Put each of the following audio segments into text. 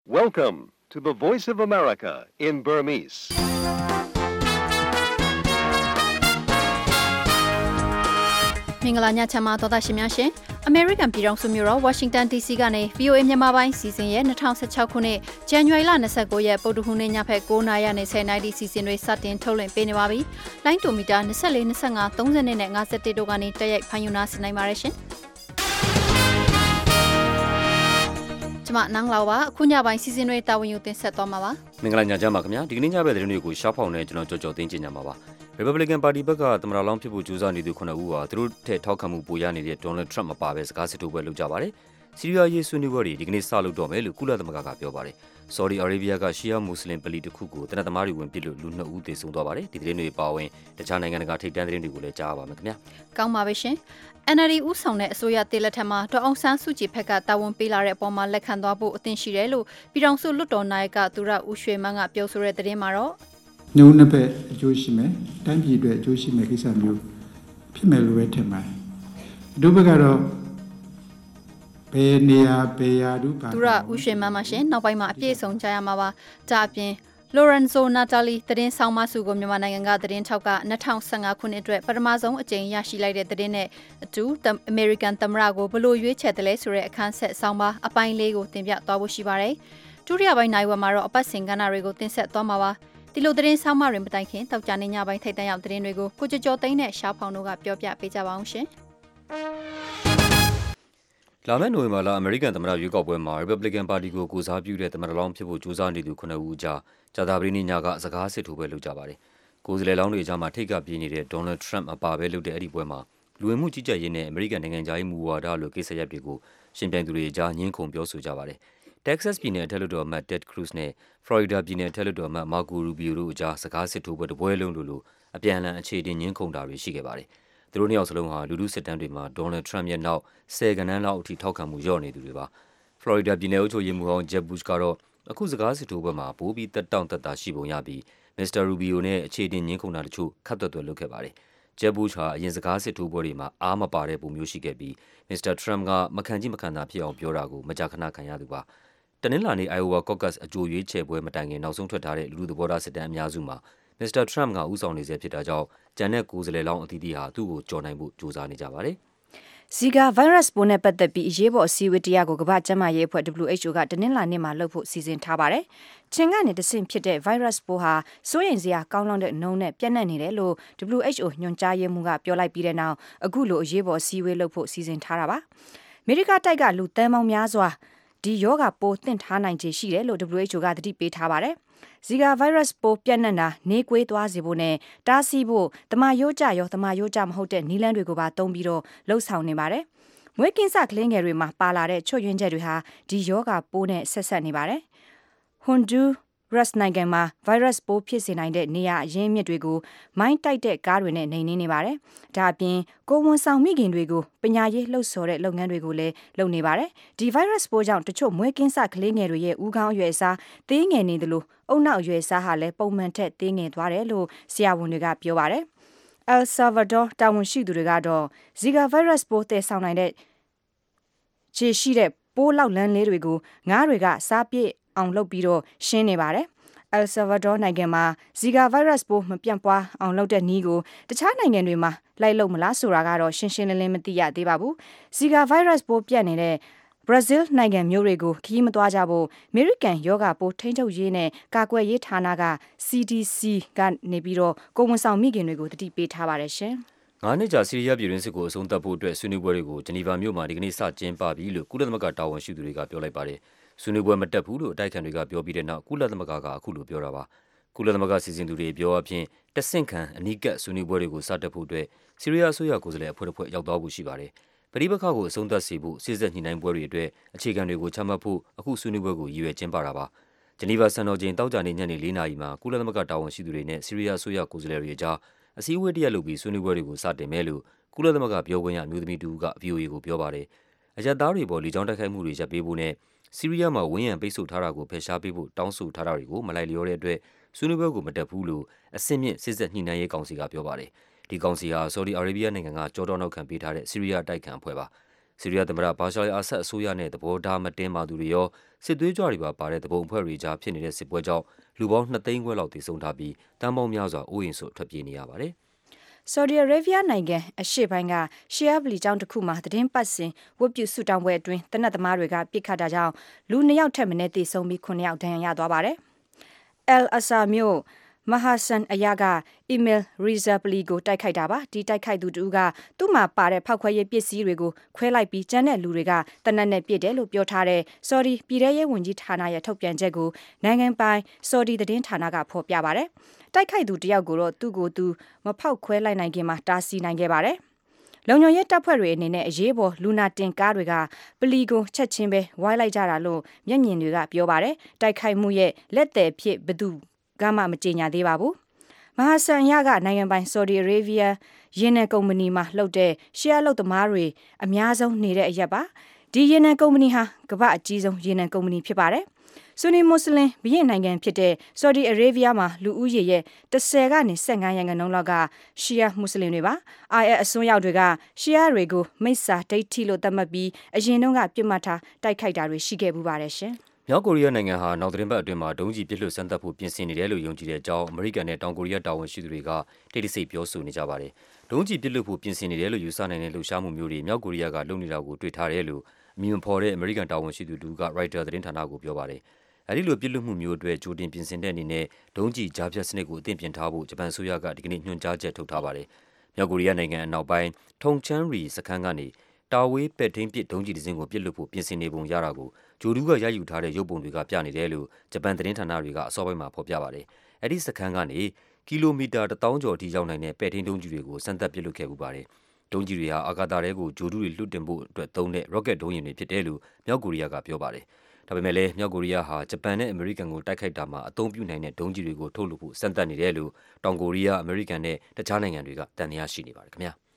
Welcome to the Voice of America in Burmese. ။မင်္ဂလာညချမ်းပါသောသားရှင်များရှင်။ American ပြည်ထောင်စုမြို့တော် Washington DC ကနေ VOA မြန်မာပိုင်းစီစဉ်ရဲ့2016ခုနှစ် January လ29ရက်ပုဒ်တူနေ့ညဖက်9:00နာရီနဲ့10:00နာရီစီစဉ်တွေစတင်ထုတ်လွှင့်ပေးနေပါပြီ။လိုင်းတိုမီတာ24 25 30နဲ့51တို့ကနေတက်ရိုက်ဖန်ယူနာဆင်နိုင်ပါရရှင်။ကျမနန်းလာပါအခုညပိုင်းစီစဉ်တွေတာဝန်ယူတင်ဆက်သွားမှာပါ။မင်္ဂလာညချမ်းပါခင်ဗျာ။ဒီကနေ့ညဘက်သတင်းတွေကိုရှားဖောက်နေကျွန်တော်ကြော်သိင်းကျင်ကြမှာပါ။ Republican Party ဘက်ကသမ္မတလောင်းဖြစ်ဖို့ကြိုးစားနေသူ9ဦးဟာသူတို့ထက်ထောက်ခံမှုပိုရနေတဲ့ Donald Trump မပါဘဲစကားစစ်ထိုးပွဲလုပ်ကြပါတယ်။ဆီးရီးယားရေးဆွေးနွေးပွဲတွေဒီကနေ့စလုပ်တော့မယ်လို့ကုလသမဂ္ဂကပြောပါတယ်။ Saudi Arabia ကရှီယာမွတ်စလင်ပလီတစ်ခုကိုတနက်သမားတွေဝင်ပစ်လို့လူ2ဦးသေဆုံးသွားပါတယ်။ဒီသတင်းတွေပါဝင်တခြားနိုင်ငံတကာထိပ်တန်းသတင်းတွေကိုလည်းကြားရပါမယ်ခင်ဗျာ။ကောင်းပါပြီရှင်။ NLD ဦးဆောင်တဲ့အစိုးရတည်လက်ထက်မှာဒေါ်အောင်ဆန်းစုကြည်ဘက်ကတာဝန်ပေးလာတဲ့အပေါ်မှာလက်ခံသွားဖို့အသင့်ရှိတယ်လို့ပြည်ထောင်စုလွှတ်တော်နာယကသူရဦးရွှေမန်းကပြောဆိုတဲ့သတင်းမှာတော့နှုတ်နှစ်ဖက်အကျိုးရှိမယ်တိုင်းပြည်အတွက်အကျိုးရှိမယ်ကိစ္စမျိုးဖြစ်မယ်လို့ပဲထင်ပါတယ်။တို့ဘက်ကတော့ဘယ်နေရာဘယ်ရာတို့ပါသူရဦးရွှေမန်းမရှင်နောက်ပိုင်းမှာအပြည့်အစုံကြားရမှာပါ။ဒါအပြင်Lorenzo Natali သတင်းဆောင်မစုကိုမြန်မာနိုင်ငံကသတင်းထောက်က2015ခုနှစ်အတွက်ပထမဆုံးအကြိမ်ရရှိလိုက်တဲ့သတင်းနဲ့အတူ American သမ္မတကိုဘလို့ရွေးချယ်တယ်လဲဆိုတဲ့အခန်းဆက်ဆောင်ပါအပိုင်းလေးကိုတင်ပြသွားဖို့ရှိပါတယ်။ဒုတိယပိုင်းနိုင်ဝက်မှာတော့အပတ်စဉ်ကဏ္ဍတွေကိုတင်ဆက်သွားမှာပါ။ဒီလိုသတင်းဆောင်မတွေမတိုင်ခင်တောက်ကြနေညပိုင်းထိတ်တန့်ရောက်သတင်းတွေကိုကိုကျော်သိန်းနဲ့ရှားဖောင်တို့ကပြောပြပေးကြပါအောင်ရှင်။လာမယ့်နိုဝင်ဘာလအမေရိကန်သမ္မတရွေးကောက်ပွဲမှာ Republican Party ကိုကိုစားပြုတဲ့သမ္မတလောင်းဖြစ်ဖို့ကြိုးစားနေသူ9ဦးကြားကြာသပတေးနေ့ညကစကားစစ်ထိုးပွဲလုပ်ကြပါတယ်။ကိုယ်စားလှယ်လောင်းတွေကြားမှာထိပ်ကပြေးနေတဲ့ Donald Trump အပါပဲလုပ်တဲ့အဲ့ဒီပွဲမှာလူဝင်မှုကြီးကြပ်ရေးနဲ့အမေရိကန်နိုင်ငံသားရေးမူဝါဒလိုကိစ္စရပ်တွေကိုရှင်ပြိုင်သူတွေကြားညှင်းခုန်ပြောဆိုကြပါတယ်။ Texas ပြည်နယ်အထက်လွှတ်တော်အမတ် Ted Cruz နဲ့ Florida ပြည်နယ်အထက်လွှတ်တော်အမတ် Marco Rubio တို့အကြားစကားစစ်ထိုးပွဲတစ်ပွဲလုံးလိုအပြန်အလှန်အခြေတင်ညှင်းခုန်တာတွေရှိခဲ့ပါတယ်။သူတို့နှစ်ယောက်စလုံးဟာလူထုစစ်တမ်းတွေမှာ Donald Trump ရဲ့နောက်10ကဏ္ဍလောက်အထိထောက်ခံမှုလျော့နေသူတွေပါ။ Florida ပြည်နယ်အုပ်ချုပ်ရေးမှူးဟောင်း Jeb Bush ကတော့အခုစကားစစ်ထိုးပွဲမှာပိုပြီးတက်တောင့်တက်တာရှိပုံရပြီး Mr. Rubio နဲ့အခြေတင်ညှင်းခုန်တာတချို့ခပ်သွက်လုပ်ခဲ့ပါတယ်။ Jeb Bush ဟာအရင်စကားစစ်ထိုးပွဲတွေမှာအားမပါတဲ့ပုံမျိုးရှိခဲ့ပြီး Mr. Trump ကမခံကြည့်မခံသာဖြစ်အောင်ပြောတာကိုမကြာခဏခံရသူပါ။တနင်္လာနေ့ Iowa Caucus အကြိုရွေးချယ်ပွဲမတိုင်ခင်နောက်ဆုံးထွက်ထားတဲ့လူထုသဘောထားစစ်တမ်းအများစုမှာ Mr. Trump ကဦးဆောင်နေဆဲဖြစ်တာကြောင့်ကျန်တဲ့ကိုယ်စားလှယ်လောင်းအသီးသီးဟာသူ့ကိုကြော်နိုင်ဖို့ကြိုးစားနေကြပါတယ်။ Zika virus ပိုးနဲ့ပတ်သက်ပြီးအရေးပေါ်အစည်းအဝေးတရားကိုကမ္ဘာ့ကျန်းမာရေးအဖွဲ့ WHO ကတနင်္လာနေ့မှာလုပ်ဖို့စီစဉ်ထားပါတယ်။ချင်းကနေတဆင့်ဖြစ်တဲ့ virus ပိုးဟာစိုးရိမ်စရာကောင်းလောက်တဲ့နှုန်းနဲ့ပြန့်နှံ့နေတယ်လို့ WHO ညွှန်ကြားရေးမှူးကပြောလိုက်ပြီးတဲ့နောက်အခုလိုအရေးပေါ်အစည်းအဝေးလုပ်ဖို့စီစဉ်ထားတာပါ။အမေရိကတိုက်ကလူသန်းပေါင်းများစွာဒီရောဂါပိုးသင့်ထားနိုင်ခြေရှိတယ်လို့ WHO ကသတိပေးထားပါတယ်။ Zika virus ပိုးပြန့်နှံ့တာနှေးကွေးသွားစေဖို့နဲ့တားဆီးဖို့တမယိုးကျရောတမယိုးကျမဟုတ်တဲ့နည်းလမ်းတွေကိုပါသုံးပြီးတော့လှုပ်ဆောင်နေပါတယ်။မွေးကင်းစကလေးငယ်တွေမှာပါလာတဲ့ချွတ်ယွင်းချက်တွေဟာဒီယောဂပိုးနဲ့ဆက်ဆက်နေပါတယ်။ Honduras နိုင်ငံမှာ virus ပိုးဖြစ်စေနိုင်တဲ့နေရာအရင်းမြစ်တွေကိုမိုင်းတိုက်တဲ့ကားတွေနဲ့နှိမ်နင်းနေပါတယ်။ဒါအပြင်ကိုဝန်ဆောင်မိခင်တွေကိုပညာရေးလှုပ်ဆော်တဲ့လုပ်ငန်းတွေကိုလည်းလုပ်နေပါတယ်။ဒီ virus ပိုးကြောင့်တချို့မွေးကင်းစကလေးငယ်တွေရဲ့ဦးခေါင်းအရွယ်အစားသေးငယ်နေသလိုအုံနောက်အရွယ်အစားဟာလည်းပုံမှန်ထက်သေးငယ်သွားတယ်လို့ဆရာဝန်တွေကပြောပါတယ်။ El Salvador တာဝန်ရှိသူတွေကတော့ Zika virus ပိုးတည်ဆောင်နိုင်တဲ့ခြေရှိတဲ့ပိုးလောက်လန်းလေးတွေကိုငါးတွေကစားပြည့်အောင်လုပ်ပြီးတော့ရှင်းနေပါတယ်။ El Salvador နိုင်ငံမှာ Zika virus ပိုးမပြန့်ပွားအောင်လုပ်တဲ့နည်းကိုတခြားနိုင်ငံတွေမှာလိုက်လုပ်မလားဆိုတာကတော့ရှင်းရှင်းလင်းလင်းမသိရသေးပါဘူး။ Zika virus ပိုးပြန့်နေတဲ့Brazil နိုင်ငံမျိုးတွေကိုခရီးမသွားကြဖို့ American ယောဂပိုးထိန်းချုပ်ရေးနဲ့ကာကွယ်ရေးဌာနက CDC ကနေပြီးတော့ကိုဝန်ဆောင်မိခင်တွေကိုတတိပေးထားပါတယ်ရှင်။9နှစ်ကြာဆီးရီးယားပြည်တွင်းစစ်ကိုအဆုံးသတ်ဖို့အတွက်ဆွေးနွေးပွဲတွေကိုဂျနီဗာမြို့မှာဒီကနေ့စကျင်းပပြီလို့ကုလသမဂ္ဂတာဝန်ရှိသူတွေကပြောလိုက်ပါတယ်။ဆွေးနွေးပွဲမတက်ဘူးလို့အတိုက်အခံတွေကပြောပြီးတဲ့နောက်ကုလသမဂ္ဂကအခုလိုပြောတာပါ။ကုလသမဂ္ဂစီစဉ်သူတွေပြောအဖြစ်တဆင့်ခံအနီးကပ်ဆွေးနွေးပွဲတွေကိုစတက်ဖို့အတွက်ဆီးရီးယားအစိုးရကိုယ်စားလှယ်အဖွဲ့တစ်ဖွဲ့ရောက်သွားဖို့ရှိပါတယ်။ပဋိပက္ခကိုအဆုံးသတ်စေဖို့စစ်ဆက်ညှိနှိုင်းပွဲတွေအတွက်အခြေခံတွေကိုချမှတ်ဖို့အခုဆွေးနွေးပွဲကိုရည်ရွယ်ကျင်းပတာပါ။ဂျနီဗာစံတော်ချိန်တောက်ကြနေညနေ4နာရီမှာကုလသမဂ္ဂတာဝန်ရှိသူတွေနဲ့ဆီးရီးယားအစိုးရကိုယ်စားလှယ်တွေအကြားအစည်းအဝေးတစ်ရပ်လုပ်ပြီးဆွေးနွေးပွဲတွေကိုစတင်မယ်လို့ကုလသမဂ္ဂပြောခွင့်ရအမျိုးသမီးတူက VOA ကိုပြောပါတယ်။အရပ်သားတွေပေါ်လေကြောင်းတိုက်ခိုက်မှုတွေရပ်ပေးဖို့နဲ့ဆီးရီးယားမှာဝန်းရံပိတ်ဆို့ထားတာကိုဖယ်ရှားပေးဖို့တောင်းဆိုထားတာတွေကိုမလိုက်လျောတဲ့အတွက်ဆွေးနွေးပွဲကိုမတက်ဘူးလို့အဆင့်မြင့်စစ်ဆက်ညှိနှိုင်းရေးကောင်စီကပြောပါတယ်။ဒီကောင်စီဟာဆော်ဒီအာရေဗျနိုင်ငံကကြောတော်နောက်ခံပေးထားတဲ့ဆီးရီးယားတိုက်ခံအဖွဲ့ပါ။ဆီးရီးယားသမ္မတဘာရှာအာဆတ်အစိုးရနဲ့သဘောထားမတင်းမာသူတွေရောစစ်သွေးကြွတွေပါပါတဲ့တပုံအဖွဲ့တွေကြားဖြစ်နေတဲ့စစ်ပွဲကြောင့်လူပေါင်း2 သိန်းခွဲလောက်သေဆုံးထားပြီးတန်ပေါင်းများစွာအိုးအိမ်စွန့်ထွက်ပြေးနေရပါတယ်။ Saudi Arabia နိုင်ငံအရှေ့ပိုင်းကရှီယာဗလီကျောင်းတစ်ခုမှာသတင်းပတ်စဉ်ဝတ်ပြုဆုတောင်းပွဲအတွင်းတနတ်သမားတွေကပစ်ခတ်တာကြောင့်လူ2 ယောက်ထက်မနည်းသေဆုံးပြီး9 ယောက်ဒဏ်ရာရသွားပါတယ်။ El Asa မြို့မဟာဆန်အယာက Emil Rizabli ကိုတိုက်ခိုက်တာပါဒီတိုက်ခိုက်သူတူကသူ့မှာပါတဲ့ဖောက်ခွဲရေးပစ္စည်းတွေကိုခွဲလိုက်ပြီးကျန်တဲ့လူတွေကတနတ်နဲ့ပြစ်တယ်လို့ပြောထားတဲ့ Saudi ပြည်ထရေးဝန်ကြီးဌာနရဲ့ထုတ်ပြန်ချက်ကိုနိုင်ငံပိုင် Saudi သတင်းဌာနကဖော်ပြပါတယ်တိုက်ခိုက်သူတယောက်ကိုတော့သူ့ကိုယ်သူမဖောက်ခွဲလိုက်နိုင်ခင်မှာတားဆီးနိုင်ခဲ့ပါတယ်လုံခြုံရေးတပ်ဖွဲ့တွေအနေနဲ့အရေးပေါ်လူနာတင်ကားတွေကပလီကိုချက်ချင်းပဲဝိုင်းလိုက်ကြတာလို့မျက်မြင်တွေကပြောပါတယ်တိုက်ခိုက်မှုရဲ့လက်သည်ဖြစ်ဘသူကမှမကြေညာသေးပါဘူးမဟာဆန်ရကနိုင်ငံပိုင် Saudi Arabia ရေနံကုမ္ပဏီမှာလှုပ်တဲ့ရှီယာလုပ်သမားတွေအများဆုံးနေတဲ့အရက်ပါဒီရေနံကုမ္ပဏီဟာကမ္ဘာအကြီးဆုံးရေနံကုမ္ပဏီဖြစ်ပါတယ်ဆွန်နီမွတ်စလင်ဘုရင်နိုင်ငံဖြစ်တဲ့ Saudi Arabia မှာလူဦးရေရဲ့10ကနေ15ရာခိုင်နှုန်းလောက်ကရှီယာမွတ်စလင်တွေပါ IS အစွန်းရောက်တွေကရှီယာတွေကိုမိစ္ဆာဒိဋ္ဌိလို့သတ်မှတ်ပြီးအရင်တုန်းကပြစ်မှတ်ထားတိုက်ခိုက်တာတွေရှိခဲ့ပူပါတယ်ရှင်မြောက်ကိုရီးယားနိုင်ငံဟာနောက်သတင်းပတ်အတွင်းမှာဒုံးကျည်ပစ်လွှတ်စမ်းသပ်ဖို့ပြင်ဆင်နေတယ်လို့ယုံကြည်တဲ့အကြောင်းအမေရိကန်နဲ့တောင်ကိုရီးယားတာဝန်ရှိသူတွေကတိတ်တဆိတ်ပြောဆိုနေကြပါတယ်။ဒုံးကျည်ပစ်လွှတ်ဖို့ပြင်ဆင်နေတယ်လို့ယူဆနိုင်တဲ့လှုပ်ရှားမှုမျိုးတွေမြောက်ကိုရီးယားကလုပ်နေတာကိုတွေ့ထားတယ်လို့အမည်မဖော်တဲ့အမေရိကန်တာဝန်ရှိသူတူက Reuters သတင်းဌာနကိုပြောပါတယ်။အဲဒီလိုပစ်လွှတ်မှုမျိုးအတွက်ကြိုတင်ပြင်ဆင်တဲ့အနေနဲ့ဒုံးကျည်ကြားဖြတ်စနစ်ကိုအသင့်ပြင်ထားဖို့ဂျပန်အစိုးရကဒီကနေ့ညွှန်ကြားချက်ထုတ်ထားပါတယ်။မြောက်ကိုရီးယားနိုင်ငံအနောက်ပိုင်းထုံချန်းရီစခန်းကနေတာဝေးပဲ့ထိန်းပစ်ဒုံးကျည်တစ်စင်းကိုပစ်လွှတ်ဖို့ပြင်ဆင်နေပုံရတာကိုဂျိုဒူးကရယူထားတဲ့ရုပ်ပုံတွေကပြနေတယ်လို့ဂျပန်သတင်းဌာနတွေကအစောပိုင်းမှာဖော်ပြပါတယ်။အဲဒီစခန်းကနေကီလိုမီတာ1000ကျော်အထိရောက်နိုင်တဲ့ပဲ့ထိန်းဒုံးကျည်တွေကိုစမ်းသပ်ပစ်လွှတ်ခဲ့ပူပါတယ်။ဒုံးကျည်တွေဟာအာကာသထဲကိုဂျိုဒူးတွေလွှတ်တင်ဖို့အတွက်သုံးတဲ့ rocket ဒုံးယာဉ်တွေဖြစ်တယ်လို့မြောက်ကိုရီးယားကပြောပါတယ်။ဒါပေမဲ့လည်းမြောက်ကိုရီးယားဟာဂျပန်နဲ့အမေရိကန်ကိုတိုက်ခိုက်တာမှာအသုံးပြုနိုင်တဲ့ဒုံးကျည်တွေကိုထုတ်လုပ်ဖို့စမ်းသပ်နေတယ်လို့တောင်ကိုရီးယားအမေရိကန်နဲ့တခြားနိုင်ငံတွေကတန်တရားရှိနေပါတယ်ခင်ဗျာ။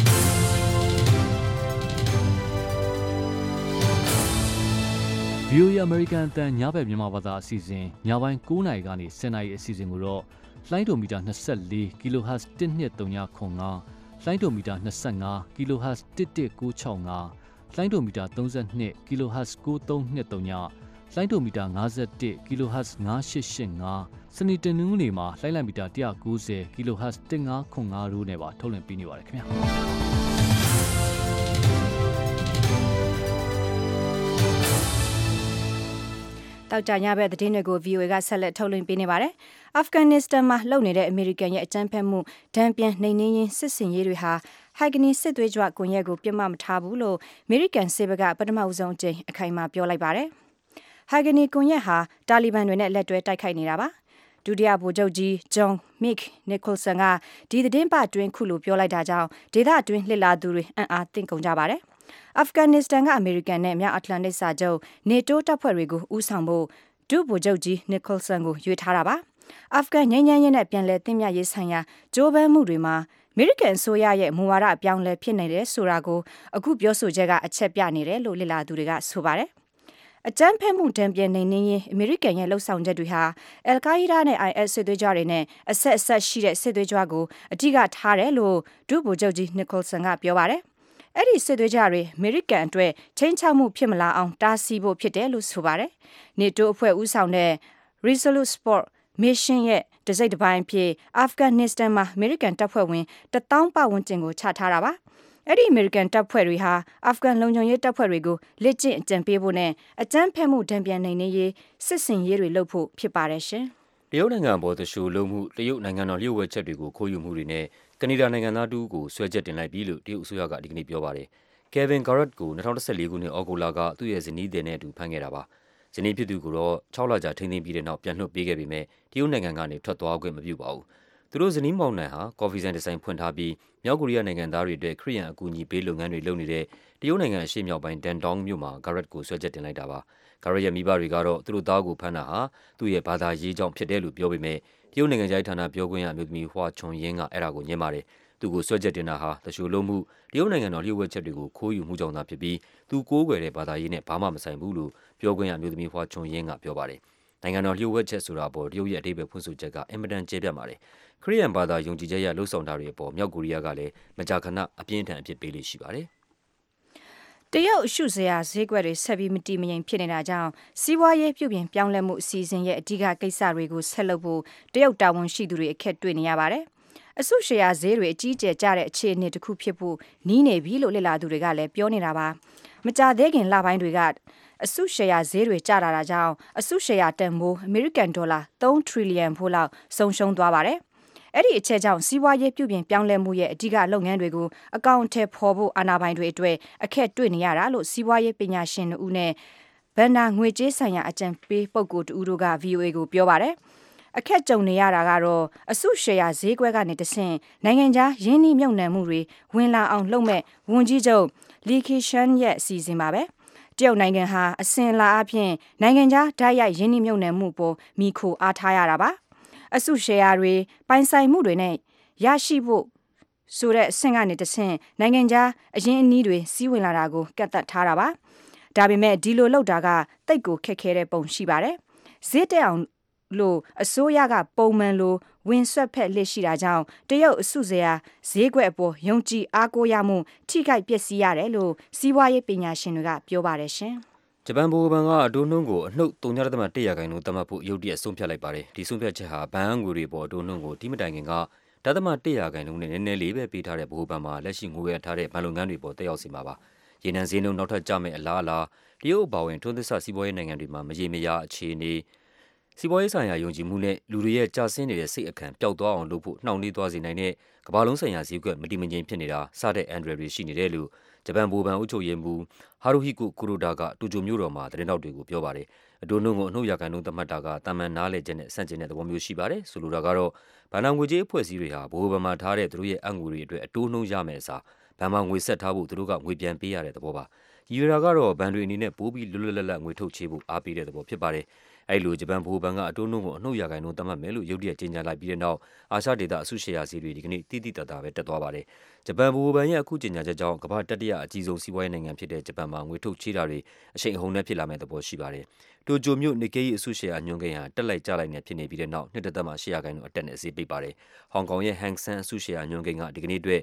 VOA American အတန်ညဘက်မြန်မာဘာသာအစီအစဉ်ညပိုင်း9:00နာရီကနေ10:00နာရီအစီအစဉ်ကိုတော့လိုင်းဒိုမီတာ24 kHz 1239လိုင်းဒိုမီတာ25 kHz 11965လိုင်းဒိုမီတာ32 kHz 9323လိုင်းဒိုမီတာ51 kHz 9885စနေတနင်္ဂနွေနေ့မှာလိုင်းလိုက်မီတာ190 kHz 1505တို့နဲ့ပါထုတ်လွှင့်ပေးနေပါတယ်ခင်ဗျာတောက်ကြညဘက်သတင်းတွေကို VOA ကဆက်လက်ထုတ်လွှင့်ပေးနေပါတယ်။အာဖဂန်နစ္စတန်မှာလုပ်နေတဲ့အမေရိကန်ရဲ့အကြမ်းဖက်မှုဒဏ်ပြန်နှိမ်နင်းရေးစစ်စင်ရေးတွေဟာဟိုက်ဂနီစစ်သွေးကြွကွန်ရက်ကိုပြစ်မှတ်မထားဘူးလို့အမေရိကန်စစ်ဘက်ကပထမဦးဆုံးအကြိမ်အခိုင်အမာပြောလိုက်ပါတယ်။ဟိုက်ဂနီကွန်ရက်ဟာတာလီဘန်တွေနဲ့လက်တွဲတိုက်ခိုက်နေတာပါ။ဒုတိယဗိုလ်ချုပ်ကြီးဂျွန်မစ်နီကိုလ်ဆန်ကဒီသတင်းပတ်တွင်ခုလိုပြောလိုက်တာကြောင့်ဒေသအတွင်းလှစ်လာသူတွေအံ့အားသင့်ကုန်ကြပါတယ်။အာဖဂန်နစ္စတန်ကအမေရိကန်နဲ့မြောက်အတ္တလန္တိတ်စာချုပ်နေတိုးတပ်ဖွဲ့တွေကိုဦးဆောင်ဖို့ဒုဗိုလ်ချုပ်ကြီးနီကိုလ်ဆန်ကိုရွေးထားတာပါအာဖဂန်ငြိမ်းချမ်းရေးနဲ့ပြန်လည်သင့်မြတ်ရေးဆိုင်ရာကြိုးပမ်းမှုတွေမှာအမေရိကန်အစိုးရရဲ့မူဝါဒအပြောင်းလဲဖြစ်နေတယ်ဆိုတာကိုအခုပြောဆိုချက်ကအချက်ပြနေတယ်လို့လေ့လာသူတွေကဆိုပါတယ်အကြမ်းဖက်မှုတံပြန်နေနေရင်အမေရိကန်ရဲ့လှုပ်ဆောင်ချက်တွေဟာအယ်ကိုင်းဒါးနဲ့ IS စစ်သွေးကြွတွေနဲ့အဆက်ရှိတဲ့စစ်သွေးကြွကိုအဓိကထားတယ်လို့ဒုဗိုလ်ချုပ်ကြီးနီကိုလ်ဆန်ကပြောပါတယ်အဲ့ဒီစစ်သွေးကြွတွေအမေရိကန်အတွက်ချင်းချောက်မှုဖြစ်မလာအောင်တားဆီးဖို့ဖြစ်တယ်လို့ဆိုပါတယ်။နေတိုးအဖွဲ့ဦးဆောင်တဲ့ Resolute Support Mission ရဲ့တစိမ့်တစ်ပိုင်းဖြစ်အာဖဂန်နစ္စတန်မှာအမေရိကန်တပ်ဖွဲ့ဝင်1000ပတ်ဝန်းကျင်ကိုချထားတာပါ။အဲ့ဒီအမေရိကန်တပ်ဖွဲ့တွေဟာအာဖဂန်လုံခြုံရေးတပ်ဖွဲ့တွေကိုလက်ကျင့်အကြံပေးဖို့နဲ့အကြမ်းဖက်မှုတံပြန်နိုင်နေရေးစစ်စင်ရေးတွေလုပ်ဖို့ဖြစ်ပါတယ်ရှင်။တရုတ်နိုင်ငံပေါ်သရှိုးလုံးမှုတရုတ်နိုင်ငံတော်လျှို့ဝှက်ချက်တွေကိုခိုးယူမှုတွေနဲ့ကနေဒါနိုင်ငံသားတူကိုဆွဲချက်တင်လိုက်ပြီလို့တရုတ်အစိုးရကဒီကနေ့ပြောပါတယ်။ Kevin Garrett ကို2014ခုနှစ်ဩဂုတ်လကသူ့ရဲ့ဇနီးသည်နဲ့အတူဖမ်းခဲ့တာပါ။ဇနီးဖြစ်သူကိုတော့6လကြာထိန်းသိမ်းပြီးတဲ့နောက်ပြန်လွှတ်ပေးခဲ့ပေမဲ့တရုတ်နိုင်ငံကနေထွက်သွားခွင့်မပြုပါဘူး။သူတို့ဇနီးမောင်နှံဟာကော်ဖီဆိုင်ဒီဇိုင်းဖွင့်ထားပြီးမြောက်ကိုရီးယားနိုင်ငံသားတွေအတွက်ခရီးရန်အကူအညီပေးလုပ်ငန်းတွေလုပ်နေတဲ့တရုတ်နိုင်ငံအရှေ့မြောက်ပိုင်းဒန်ဒေါင်းမြို့မှာ Garrett ကိုဆွဲချက်တင်လိုက်တာပါ။ Garrett ရဲ့မိဘတွေကတော့သူတို့သားကိုဖမ်းတာဟာသူ့ရဲ့ဘာသာရေးကြောင့်ဖြစ်တယ်လို့ပြောပေမဲ့တရုတ်နိုင်ငံခြားရေးဌာနပြောခွင့်ရအမျိုးသမီးဟွာချွန်ယင်းကအဲ့ဒါကိုညှင်းပါတယ်။သူကိုဆွဲချက်တင်တာဟာသရှိုးလုံးမှုတရုတ်နိုင်ငံတော်လျှို့ဝှက်ချက်တွေကိုခိုးယူမှုကြောင့်သာဖြစ်ပြီးသူကိုးကွယ်တဲ့ဘာသာရေးနဲ့ဘာမှမဆိုင်ဘူးလို့ပြောခွင့်ရအမျိုးသမီးဟွာချွန်ယင်းကပြောပါတယ်။နိုင်ငံတော်လျှို့ဝှက်ချက်ဆိုတာပေါ်တရုတ်ရဲ့အဓိပ္ပာယ်ဖွင့်ဆိုချက်ကအင်မတန်ကျယ်ပြန့်ပါတယ်။ခရစ်ယာန်ဘာသာယုံကြည်ချက်ရလှုပ်ဆောင်တာတွေအပေါ်မြောက်ကိုရီးယားကလည်းမကြာခဏအပြင်းထန်အဖြစ်ပေးလို့ရှိပါတယ်။တရုတ်အရှုစရာဈေးကွက်တွေဆက်ပြီးမတည်မငြိမ်ဖြစ်နေတာကြောင့်စီးပွားရေးပြုပြင်ပြောင်းလဲမှုအစီအစဉ်ရဲ့အဓိကကိစ္စတွေကိုဆက်လုပ်ဖို့တရုတ်တာဝန်ရှိသူတွေအခက်တွေ့နေရပါတယ်။အစုရှယ်ယာဈေးတွေအကြီးကျယ်ကျတဲ့အခြေအနေတစ်ခုဖြစ်ဖို့နီးနေပြီလို့လေ့လာသူတွေကလည်းပြောနေတာပါ။မကြသေးခင်လပိုင်းတွေကအစုရှယ်ယာဈေးတွေကျလာတာကြောင့်အစုရှယ်ယာတန်ဖိုးအမေရိကန်ဒေါ်လာ3 trillion ဖိုးလောက်ဆုံးရှုံးသွားပါတယ်။အဲ့ဒီအချက်ကြောင့်စီးပွားရေးပြုပြင်ပြောင်းလဲမှုရဲ့အဓိကလုပ်ငန်းတွေကိုအကောင့်ထဲပေါ်ဖို့အာဏာပိုင်တွေအတွက်အခက်တွေ့နေရတာလို့စီးပွားရေးပညာရှင်တို့နဲ့ဗန်နာငွေကြေးဆိုင်ရာအကြံပေးပုဂ္ဂိုလ်တူတို့က VOA ကိုပြောပါတယ်။အခက်ကြုံနေရတာကတော့အစုရှယ်ယာဈေးကွက်ကနေတဆင့်နိုင်ငံခြားရင်းနှီးမြှုပ်နှံမှုတွေဝင်လာအောင်လုပ်မဲ့ဝန်ကြီးချုပ်လီခီရှန်ရဲ့အစီအစဉ်ပါပဲ။တရုတ်နိုင်ငံဟာအစဉ်အလာအဖြစ်နိုင်ငံခြားဓာတ်ရိုက်ရင်းနှီးမြှုပ်နှံမှုပေါ်မိခိုအားထားရတာပါ။အစုရှယ်ယာတွေပိုင်ဆိုင်မှုတွေနဲ့ရရှိဖို့ဆိုတဲ့အဆင့်ကနေတဆင့်နိုင်ငံခြားအရင်းအနှီးတွေစီးဝင်လာတာကိုကန့်သတ်ထားတာပါ။ဒါပေမဲ့ဒီလိုလုပ်တာကတိတ်ကိုခက်ခဲတဲ့ပုံရှိပါတယ်။ဈေးတက်အောင်လို့အစိုးရကပုံမှန်လိုဝင်ဆွက်ဖက်လက်ရှိတာကြောင့်တရုတ်အစုစရာဈေးကွက်အပေါ်ယုံကြည်အားကိုးရမှုထိခိုက်ပျက်စီးရတယ်လို့စီးပွားရေးပညာရှင်တွေကပြောပါတယ်ရှင်ဂျပန်ဗဟိုဘဏ်ကအတိုးနှုန်းကိုအနှုတ်3.1%သတ်မှတ်ဖို့ရုတ်တရက်ဆုံးဖြတ်လိုက်ပါတယ်ဒီဆုံးဖြတ်ချက်ဟာဘဏ်ငွေတွေပေါ်အတိုးနှုန်းကိုဒီမတိုင်ခင်က1.1%နဲ့နည်းနည်းလေးပဲပေးထားတဲ့ဗဟိုဘဏ်မှာလက်ရှိငွေရထားတဲ့ဘဏ်လုပ်ငန်းတွေပေါ်တက်ရောက်စေမှာပါရေနံဈေးနှုန်းနောက်ထပ်ကျမဲ့အလားအလာတရုတ်အပါအဝင်ထွန်းသစ်စစီးပွားရေးနိုင်ငံတွေမှာမရေမရာအခြေအနေစီးပွားရေးဆိုင်ရာယုံကြည်မှုနဲ့လူတွေရဲ့ကြာဆင်းနေတဲ့စိတ်အခမ်းပျောက်သွားအောင်လုပ်ဖို့နှောင့်နှေးသွားစေနိုင်တဲ့ကမ္ဘာလုံးဆိုင်ရာဈေးကွက်မတည်မငြိမ်ဖြစ်နေတာစတဲ့အန်ဒရယ်တွေရှိနေတယ်လို့ဂျပန်ဗဟိုဘဏ်အုပ်ချုပ်ရေးမှူးဟာရူဟီကိုကူရိုဒါကတိုကျိုမြို့တော်မှာသတင်းတောက်တွေကိုပြောပါတယ်အတိုးနှုန်းကိုအနှုတ်ရာခိုင်နှုန်းသတ်မှတ်တာကတာမန်နားလည်ချက်နဲ့ဆန့်ကျင်တဲ့သဘောမျိုးရှိပါတယ်ဆိုလိုတာကတော့ဘဏ္ဍာငွေကြေးအဖွဲ့အစည်းတွေဟာဗဟိုဘဏ်မှာထားတဲ့သူတို့ရဲ့အငွေတွေအတွက်အတိုးနှုန်းရမယ်အစားဘဏ်မှာငွေဆက်ထားဖို့သူတို့ကငွေပြန်ပေးရတဲ့သဘောပါရည်ရွယ်တာကတော့ဘဏ်တွေအနေနဲ့ပိုးပြီးလွတ်လွတ်လပ်လပ်ငွေထုတ်ချေဖို့အားပေးတဲ့သဘောဖြစ်ပါတယ်အဲ့လိုဂျပန်ဗဟိုဘဏ်ကအတိုးနှုန်းကိုအနှုတ်ရာခိုင်နှုန်းသတ်မှတ်မယ်လို့ရုတ်တရက်ကြေညာလိုက်ပြီးတဲ့နောက်အာရှဒေသအစုရှယ်ယာဈေးတွေဒီကနေ့တိတိတတ်တာပဲတက်သွားပါတယ်ဂျပန်ဗဟိုဘဏ်ရဲ့အခုကြေညာချက်ကြောင့်ကမ္ဘာတတိယအကြီးဆုံးစီးပွားရေးနိုင်ငံဖြစ်တဲ့ဂျပန်မှာငွေထုတ်ချေတာတွေအရှိန်အဟုန်နဲ့ဖြစ်လာမယ့်သဘောရှိပါတယ်တိုကျိုမြို့နိကေးအစုရှယ်ယာညွှန်းကိန်းဟာတက်လိုက်ကျလိုက်နဲ့ဖြစ်နေပြီးတဲ့နောက်2.8%အတက်နဲ့ဈေးပိတ်ပါတယ်ဟောင်ကောင်ရဲ့ဟန်ဆန်အစုရှယ်ယာညွှန်းကိန်းကဒီကနေ့အတွက်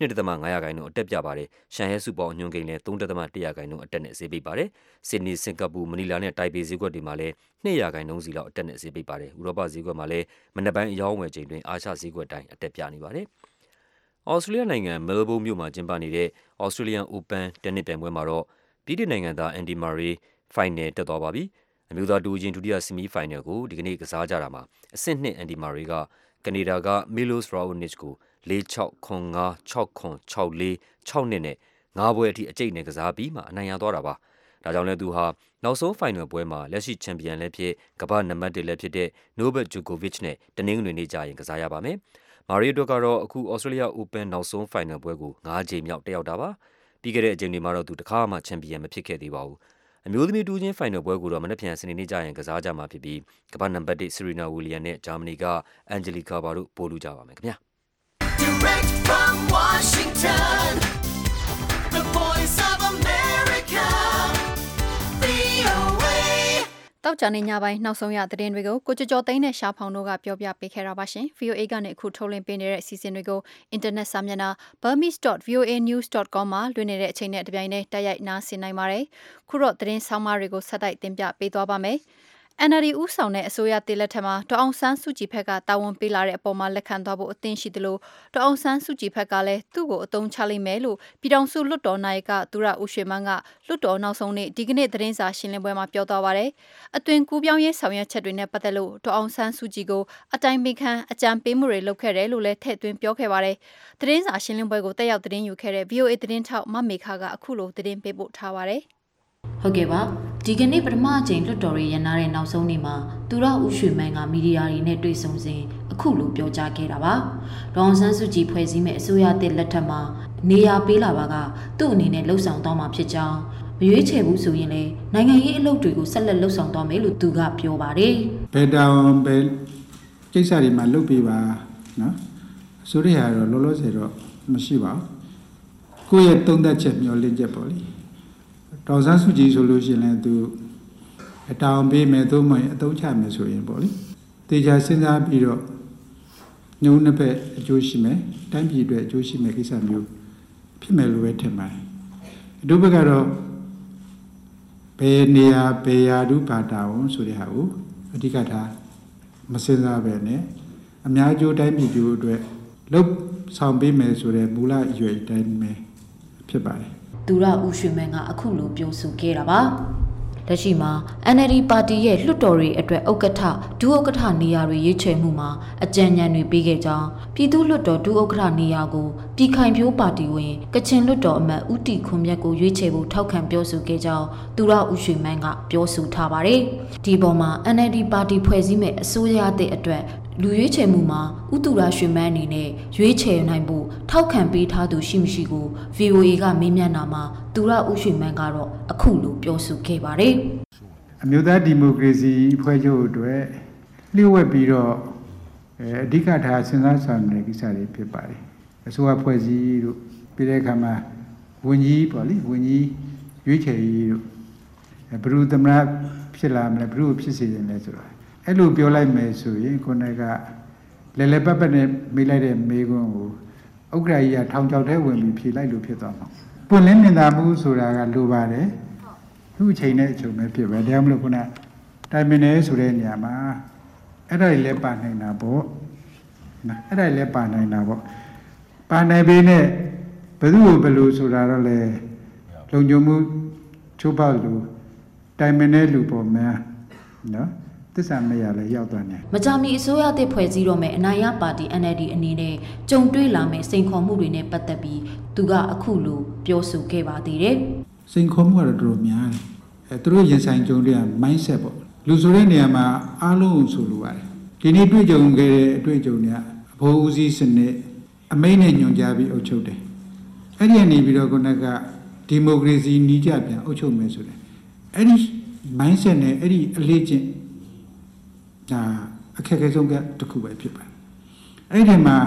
2.5%အတက်ပြပါတယ်ရှန်ဟဲစူပေါင်းညွှန်းကိန်းလည်း3.1%အတက်နဲ့ဈေးပိတ်ပါတယ်ဆစ်ဒနီစင်ကာပူမနီလာနဲ့တိုင်ပေဈေးကွက်တွေမှာလည်း2%စီလောက်အတက်နဲ့ဈေးပိတ်ပါတယ်ဥရောပဈေးကွက်မှာလည်းမနက်ပိုင်းအယောင်းဝယ်ချိန်တွင်အာရှဈေးကွက်တိုင်းအတက်ပြနေပါတယ်ဩစတြေးလျနိုင်ငံမဲလ်ဘုန်းမြို့မှာကျင်းပနေတဲ့ Australian Open တင်းနစ်ပြိုင်ပွဲမှာတော့ပြည်ထောင်နိုင်ငံသားအန်ဒီမာရီဖိုင်နယ်တက်သွားပါပြီအမျိုးသားတူချင်းဒုတိယဆီမီဖိုင်နယ်ကိုဒီကနေ့ကစားကြတာမှာအဆင့်2အန်ဒီမာရီကကနေဒါကမီလိုစ်ရာအိုနစ်ကို4-6 9-5 6-6 6-4 6-2နဲ့9ပွဲအထိအကျိတ်နဲ့ကစားပြီးမှအနိုင်ရသွားတာပါဒါကြောင့်လည်းသူဟာနောက်ဆုံးဖိုင်နယ်ပွဲမှာလက်ရှိချန်ပီယံလည်းဖြစ်ကမ္ဘာ့နံပါတ်1လည်းဖြစ်တဲ့နိုဗက်ဂျိုကိုဗစ်နဲ့တနင်္ဂနွေနေ့ကျရင်ကစားရပါမယ်မာရီယိုတို့ကတော့အခု Australia Open နောက်ဆုံးဖိုင်နယ်ပွဲကို9ကြိမ်မြောက်တက်ရောက်တာပါပြီးခဲ့တဲ့အကြိမ်တွေမှာတော့သူတစ်ခါမှချန်ပီယံမဖြစ်ခဲ့သေးပါဘူးအမျိုးသမီးတူချင်းဖိုင်နယ်ပွဲကိုတော့မနေ့ပြန်စနေနေ့ကျရင်ကစားကြမှာဖြစ်ပြီးကမ္ဘာ့နံပါတ်1 Serena Williams နဲ့ဂျာမနီကအန်ဂျလီကာဘာတို့ပို့လူကြပါမယ်ခင်ဗျာ Direct from Washington The Voice of America VOA တောက်ကြနေညပိုင်းနောက်ဆုံးရသတင်းတွေကိုကိုကျော်သိန်းနဲ့ရှားဖောင်တို့ကပြောပြပေးခဲ့တာပါရှင် VOA ကနေအခုထုတ်လွှင့်ပေးနေတဲ့အစီအစဉ်တွေကိုအင်တာနက်စာမျက်နှာ burmese.voanews.com မှာလွှင့်နေတဲ့အချိန်နဲ့တပြိုင်တည်းတိုက်ရိုက်နားဆင်နိုင်ပါတယ်ခုတော့သတင်းဆောင်မတွေကိုဆက်တိုက်တင်ပြပေးသွားပါမယ်NLD ဦးဆောင်တဲ့အစိုးရတည်လက်ထက်မှာဒေါအောင်ဆန်းစုကြည်ဘက်ကတာဝန်ပေးလာတဲ့အပေါ်မှာလက်ခံသွားဖို့အသင့်ရှိသလိုဒေါအောင်ဆန်းစုကြည်ဘက်ကလည်းသူ့ကိုအသုံးချလိမ့်မယ်လို့ပြည်ထောင်စုလွှတ်တော်နိုင်ကသူရဦးရွှေမန်းကလွှတ်တော်နောက်ဆုံးနေ့ဒီကနေ့သတင်းစာရှင်းလင်းပွဲမှာပြောသွားပါတယ်။အသွင်ကူးပြောင်းရေးဆောင်ရွက်ချက်တွေနဲ့ပတ်သက်လို့ဒေါအောင်ဆန်းစုကြည်ကိုအတိုင်ပင်ခံအကြံပေးမှုတွေလုပ်ခဲ့တယ်လို့လည်းထည့်သွင်းပြောခဲ့ပါတယ်။သတင်းစာရှင်းလင်းပွဲကိုတက်ရောက်သတင်းယူခဲ့တဲ့ VOA သတင်းထောက်မမေခကအခုလိုသတင်းပေးပို့ထားပါတယ်။ဟုတ်ကဲ့ပါဒီကနေ့ပထမအကြိမ်လွှတ်တော်ရေးရနာတဲ့နောက်ဆုံးနေ့မှာသူရဦးရွှေမန်းကမီဒီယာတွေနဲ့တွေ့ဆုံစဉ်အခုလိုပြောကြားခဲ့တာပါဒေါအောင်ဆန်းစုကြည်ဖွဲ့စည်းမဲ့အစိုးရတစ်လက်ထက်မှာနေရာပေးလာပါကသူ့အနေနဲ့လှုပ်ဆောင်သွားမှာဖြစ်ကြောင်းမရွေးချယ်ဘူးဆိုရင်လည်းနိုင်ငံရေးအလုပ်တွေကိုဆက်လက်လှုပ်ဆောင်သွားမယ်လို့သူကပြောပါတယ်ဘယ်တောင်ဘယ်ကိစ္စတွေမှာလုပ်ပေးပါနော်ဆိုရရတော့လောလောဆယ်တော့မရှိပါဘူးကိုယ့်ရဲ့သုံးသက်ချက်မျှော်လင့်ချက်ပေါ့လေဒေါ်ဆန်းစုကြည်ဆိုလို့ရှိရင်လည်းသူအတောင်ပေးမယ်သို့မဟုတ်အသုံးချမယ်ဆိုရင်ပေါ့လေတေချာစဉ်းစားပြီးတော့ညုံနှစ်ဖက်အကျိုးရှိမယ်တိုင်းပြည်အတွက်အကျိုးရှိမယ်ကိစ္စမျိုးဖြစ်မယ်လို့ပဲထင်ပါတယ်ဒုဘကတော့ဘယ်နေရာဘယ်ရာဒုဘာတာဝန်ဆိုတဲ့ဟာကိုအဓိကထားမစင်စားပဲနဲ့အများကျိုးတိုင်းပြည်ကျိုးအတွက်လှုပ်ဆောင်ပေးမယ်ဆိုတဲ့မူလအရွယ်တိုင်းပဲဖြစ်ပါတယ်သူရဦးရွှေမန်းကအခုလိုပြောဆိုခဲ့တာပါလက်ရှိမှာ NLD ပါတီရဲ့လွှတ်တော်တွေအတွက်ဥက္ကဋ္ဌဒုဥက္ကဋ္ဌနေရာတွေရွေးချယ်မှုမှာအကြံဉာဏ်တွေပေးခဲ့ကြောင်းပြည်သူ့လွှတ်တော်ဒုဥက္ကဋ္ဌနေရာကိုပြည်ခိုင်ဖြိုးပါတီဝင်ကချင်လွှတ်တော်အမတ်ဦးတီခွန်မြတ်ကိုရွေးချယ်ဖို့ထောက်ခံပြောဆိုခဲ့ကြောင်းသူရဦးရွှေမန်းကပြောဆိုထားပါတယ်ဒီပေါ်မှာ NLD ပါတီဖွဲ့စည်းမဲ့အစိုးရအသစ်အတွက်လူရွေးချယ်မှုမှာဥတူရာရွှေမန်းအနေနဲ့ရွေးချယ်နိုင်ဖို့ထောက်ခံပေးထားသူရှိမရှိကို VOA ကမေးမြန်းတာမှာသူရဦးရွှေမန်းကတော့အခုလိုပြောဆိုခဲ့ပါတယ်အမျိုးသားဒီမိုကရေစီအဖွဲ့ချုပ်အတွက်လျှို့ဝှက်ပြီးတော့အဓိကထားစဉ်းစားဆောင်နေတဲ့ကိစ္စတွေဖြစ်ပါတယ်အစိုးရဖွဲ့စည်းတို့ပြည်တဲ့အခါမှာဝန်ကြီးပေါ့လေဝန်ကြီးရွေးချယ်ရေးတို့ဘယ်သူသမရဖြစ်လာမလဲဘယ်သူဖြစ်စေတယ်လဲဆိုတာအဲ့လိုပြောလိုက်မယ်ဆိုရင်ခုနကလဲလဲပတ်ပတ်နဲ့မေးလိုက်တဲ့မေးခွန်းကိုဥက္ကရာကြီးကထောင်ချောက်ထဲဝင်ပြီးဖြေလိုက်လို့ဖြစ်သွားမှာပွင့်လင်းမြင်သာမှုဆိုတာကလိုပါတယ်သူ့အချိန်နဲ့အချိန်ပဲဖြစ်ပဲဒါမှမဟုတ်ခုနတိုင်မင်နေဆိုတဲ့နေရာမှာအဲ့ဒါလည်းပါနိုင်တာပေါ့နော်အဲ့ဒါလည်းပါနိုင်တာပေါ့ပါနိုင်ပေနဲ့ဘယ်သူ့ကိုဘယ်လိုဆိုတာတော့လေလုံခြုံမှုချိုးဖောက်လို့တိုင်မင်နေလူပေါ်များနော်သစ္စာမရလည်းရောက်သွားတယ်မကြမီအစိုးရသစ်ဖွဲ့စည်းတော့မယ်အနိုင်ရပါတီ NLD အနေနဲ့ကြုံတွေ့လာမယ့်စိန်ခေါ်မှုတွေနဲ့ပတ်သက်ပြီးသူကအခုလိုပြောဆိုခဲ့ပါသေးတယ်စိန်ခေါ်မှုကတော့တော်တော်များတယ်သူတို့ရင်ဆိုင်ကြုံတဲ့ mindset ပေါ့လူဆိုတဲ့နေရာမှာအားလုံးဆိုလိုပါတယ်ဒီနေ့တွေ့ကြုံခဲ့တဲ့အတွေ့အကြုံတွေကအဖို့ဦးစီးစနစ်အမိန့်နဲ့ညွှန်ကြားပြီးအုပ်ချုပ်တယ်အဲ့ဒီကနေပြီးတော့ခုနကဒီမိုကရေစီနီးကြပြန်အုပ်ချုပ်မယ်ဆိုတယ်အဲ့ဒီ mindset နဲ့အဲ့ဒီအလေးကျင့်ဒါအခက်အခဲဆုံးကတစ်ခုပဲဖြစ်ပါတယ်အဲ့ဒီမှာ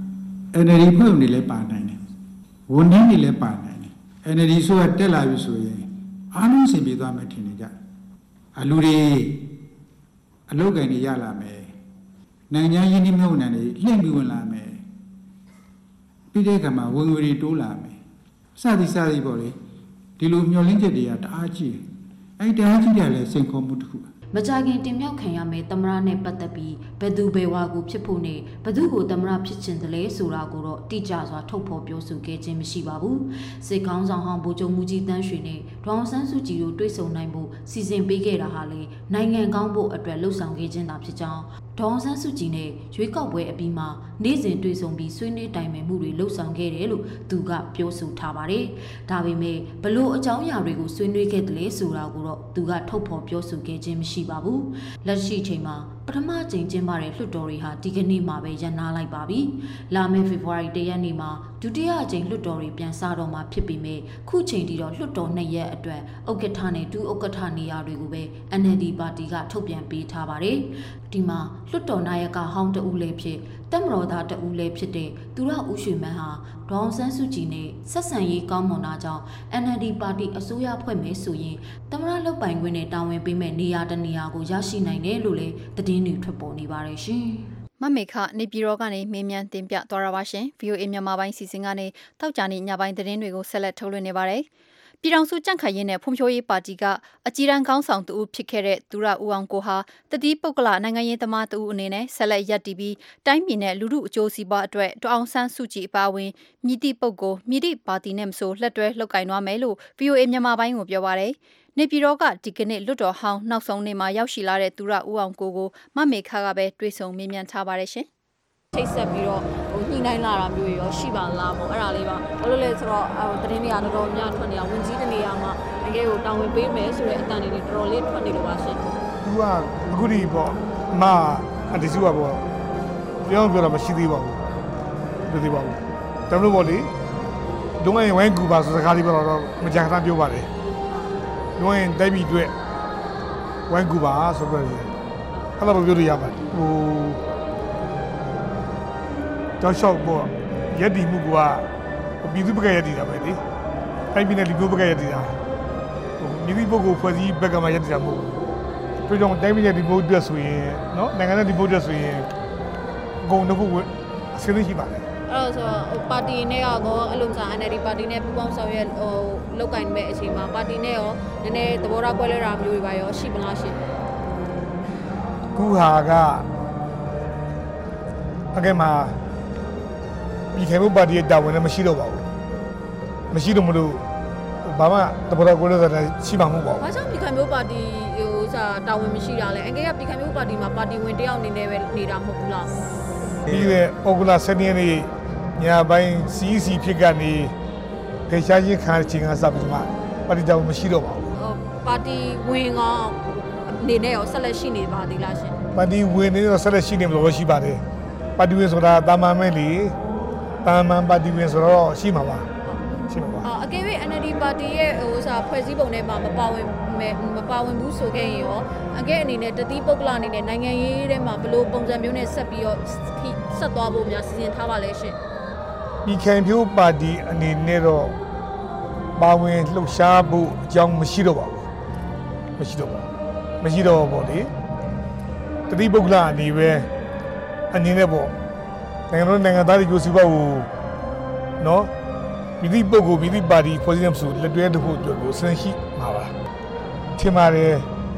NLD ဖွဲ့ဝင်တွေလည်းပါနိုင်တယ်ဝန်ထမ်းတွေလည်းပါနိုင်တယ် NLD ဆိုတာတက်လာပြီဆိုရင်အားလုံးအဆင်ပြေသွားမယ်ထင်နေကြလူတွေအလုပ်ကိုင်တွေရလာမယ်နိုင်ငံရင်းနှီးမြှုပ်နှံတွေလှင့်ပြီးဝင်လာမယ်ပြီးတဲ့အခါမှာဝင်ငွေတွေတိုးလာမယ်စသည်ပေါ့လေဒီလိုမျှော်လင့်ချက်တွေကတအားကြီးအဲ့တအားကြီးတယ်လည်းစိန်ခေါ်မှုတစ်ခုမကြခင်တင်မြှောက်ခံရမယ့်သမရနဲ့ပတ်သက်ပြီးဘယ်သူဘယ်ဝါကိုဖြစ်ဖို့နဲ့ဘယ်သူကိုသမရဖြစ်ချင်တယ်လဲဆိုတာကိုတော့တိကျစွာထုတ်ဖော်ပြောဆိုခဲ့ခြင်းမရှိပါဘူးစစ်ကောင်းဆောင်ဟောင်းဗိုလ်ချုပ်မူကြီးတန်းရွှေနဲ့ဒေါအောင်ဆန်းစုကြည်တို့တွေ့ဆုံနိုင်ဖို့စီစဉ်ပေးခဲ့တာဟာလေနိုင်ငံကောင်းဖို့အတွက်လှုံ့ဆော်ခဲ့ခြင်းသာဖြစ်ကြောင်းဒေါအောင်ဆန်းစုကြည်နဲ့ရွေးကောက်ပွဲအပြီးမှာနေ့စဉ်တွေ့ဆုံပြီးဆွေးနွေးတိုင်ပင်မှုတွေလှုံ့ဆော်ခဲ့တယ်လို့သူကပြောဆိုထားပါတယ်ဒါပေမဲ့ဘလို့အကြောင်းအရာတွေကိုဆွေးနွေးခဲ့တယ်လဲဆိုတာကိုတော့သူကထုတ်ဖော်ပြောဆိုခဲ့ခြင်းမရှိပါဘူးလက်ရှိချိန်မှာပထမကြိမ်ကျင်းပတဲ့လွှတ်တော်တွေဟာဒီကနေ့မှပဲရပ်နားလိုက်ပါပြီ။လာမယ့်ဖေဖော်ဝါရီ၁ရက်နေ့မှာဒုတိယအကြိမ်လွှတ်တော်တွေပြန်စတော့မှာဖြစ်ပေမဲ့ခုချိန်ထိတော့လွှတ်တော်2ရက်အတွက်ဥက္ကဋ္ဌနဲ့ဒုဥက္ကဋ္ဌနေရာတွေကိုပဲ NLD ပါတီကထုတ်ပြန်ပေးထားပါတယ်။ဒီမှာလွှတ်တော်နာယကဟောင်းတဦးလည်းဖြစ်တက်မတော်သားတဦးလည်းဖြစ်တဲ့သူရဦးရွှေမန်းဟာဒေါအောင်ဆန်းစုကြည်နဲ့ဆက်ဆံရေးကောင်းမွန်တာကြောင့် NLD ပါတီအစိုးရဖွဲ့မယ်ဆိုရင်သမရလုပ်ပိုင်ခွင့်နဲ့တာဝန်ပေးမဲ့နေရာတနေရာကိုရရှိနိုင်တယ်လို့လည်းသတင်းတွေထွက်ပေါ်နေပါတယ်ရှင်မမေခနေပြည်တော်ကနေမေးမြန်းတင်ပြသွားတာပါရှင် VOA မြန်မာပိုင်းစီစဉ်ကနေတောက်ကြနေညပိုင်းသတင်းတွေကိုဆက်လက်ထုတ်လွှင့်နေပါတယ်ပြည်ထောင်စုကြံ့ခိုင်ရေးနဲ့ဖွံ့ဖြိုးရေးပါတီကအကြီးတန်းခေါင်းဆောင်တဦးဖြစ်ခဲ့တဲ့သူရဦးအောင်ကိုဟာတတိပုဂ္ဂလနိုင်ငံရေးသမားတဦးအနေနဲ့ဆက်လက်ရပ်တည်ပြီးတိုင်းပြည်နဲ့လူထုအကျိုးစီးပွားအတွက်ဒေါအောင်ဆန်းစုကြည်အပါအဝင်မြစ်တိပုဂ္ဂိုလ်မြစ်တိပါတီနဲ့မဆိုလက်တွဲလှုပ်ကိုင်သွားမယ်လို့ VOA မြန်မာပိုင်းကိုပြောပါတယ်နေပြည်တော်ကဒီကနေ့လွတ်တော်ဟောင်းနောက်ဆုံးနေ့မှာရောက်ရှိလာတဲ့သူရဦးအောင်ကိုမမေခကပဲတွေ့ဆုံမေးမြန်းထားပါတယ်ရှင်ချိတ်ဆက်ပြီးတော့ညှိနှိုင်းလာတာမျိုးရောရှိပါလားပေါ့အဲ့ဒါလေးပါဘာလို့လဲဆိုတော့သတင်းတွေကတော်တော်များထွက်နေတာဝင်ကြီးတနေရာမှာတကယ်ကိုတောင်းဝင်ပေးမယ်ဆိုတဲ့အတန်တွေတော်တော်လေးထွက်နေလို့ပါရှင်သူကအခုဒီပေါ့မအတစုကပေါ့ပြောတာမရှိသေးပါဘူးမသိပါဘူးတမလို့ပေါ့လေဒုံးရင်ဝိုင်းကူပါဆိုစကားလေးပြောတော့မကြာခဏပြောပါတယ်ဒုံးရင်တိုက်ပြီးတွေ့ဝိုင်းကူပါဆိုတော့အဲ့လိုပြောလို့ရပါတယ်တောက်လျှောက်ပေါ့ရက်ဒီမှုကပြည်သူ့ဘက်ကရက်ဒီတာပဲလေတိုင်းပြည်နဲ့လူမျိုးဘက်ကရက်ဒီတာမိမိပုဂ္ဂိုလ်ဖွဲ့စည်းဘက်ကမှရက်ဒီတာမဟုတ်ဘူးပြီးတော့တိုင်းပြည်ရဲ့ဒီမိုဒက်ဆိုရင်နော်နိုင်ငံရဲ့ဒီမိုဒက်ဆိုရင်အကုန်တစ်ခုအစင်းရှိပါတယ်အဲ့တော့ဆိုပါတီနဲ့ရောအလုံးစား NLD ပါတီနဲ့ပူးပေါင်းဆောင်ရွက်လောက်ကင်မဲ့အချိန်မှာပါတီနဲ့ရောနည်းနည်းသဘောထားကွဲလွဲတာမျိုးတွေပါရောရှိမလားရှင်ခုဟာကအကဲမှာဒီခေတ်မှာပါတီတာဝန်လည်းမရှိတော့ပါဘူးမရှိတော့မလို့ဘာမှသဘောထားကွဲလွဲတာရှိမှမဟုတ်ပါဘူးဘာကြောင့်ဒီခေတ်မျိုးပါတီတာဝန်မရှိတာလဲအကဲကဒီခေတ်မျိုးပါတီမှာပါတီဝင်တယောက်အနေနဲ့ပဲနေတာမဟုတ်ဘူးလားပြီးတဲ့ဩဂုတ်လ7ရက်နေ့ညပိုင်း CEC ဖြစ်ကနေဖေရှားချင်းခံချင်းကစပြီးမှပါတီတာဝန်မရှိတော့ပါဘူးပါတီဝင်ကအနေနဲ့ရောဆက်လက်ရှိနေပါသေးလားရှင်ပါတီဝင်နေတော့ဆက်လက်ရှိနေမလို့ရှိပါတယ်ပါတီဝင်ဆိုတာတာမန်မဲ့လေတာမန်ပါတီဝင်ဆိုတော့ရှိမှာပါအကယ်၍ NLD ပါတီရဲ့ဖွဲ့စည်းပုံထဲမှာမပါဝင်ဘူးဆိုခဲ့ရင်ရောအကယ်အနေနဲ့တတိပုဂ္ဂလအနေနဲ့နိုင်ငံရေးထဲမှာဘယ်လိုပုံစံမျိုးနဲ့ဆက်ပြီးတော့ဆက်သွားဖို့များစီစဉ်ထားပါလဲရှင်ဒီခံပြိုးပါတီအနေနဲ့တော့ပါဝင်လှုပ်ရှားဖို့အကြောင်းမရှိတော့ပါဘူးမရှိတော့ပေါ့လေတတိပုဂ္ဂလအနေနဲ့ပေါ့နိုင်ငံသားတွေကိုစီးပွားကိုနော်မိသည့်ပုဂ္ဂိုလ်မိသည့်ပါတီဖွဲ့စည်းမှုဆိုလက်တွဲတဖို့အတွက်ကိုစမ်းရှိမှာပါထင်ပါတယ်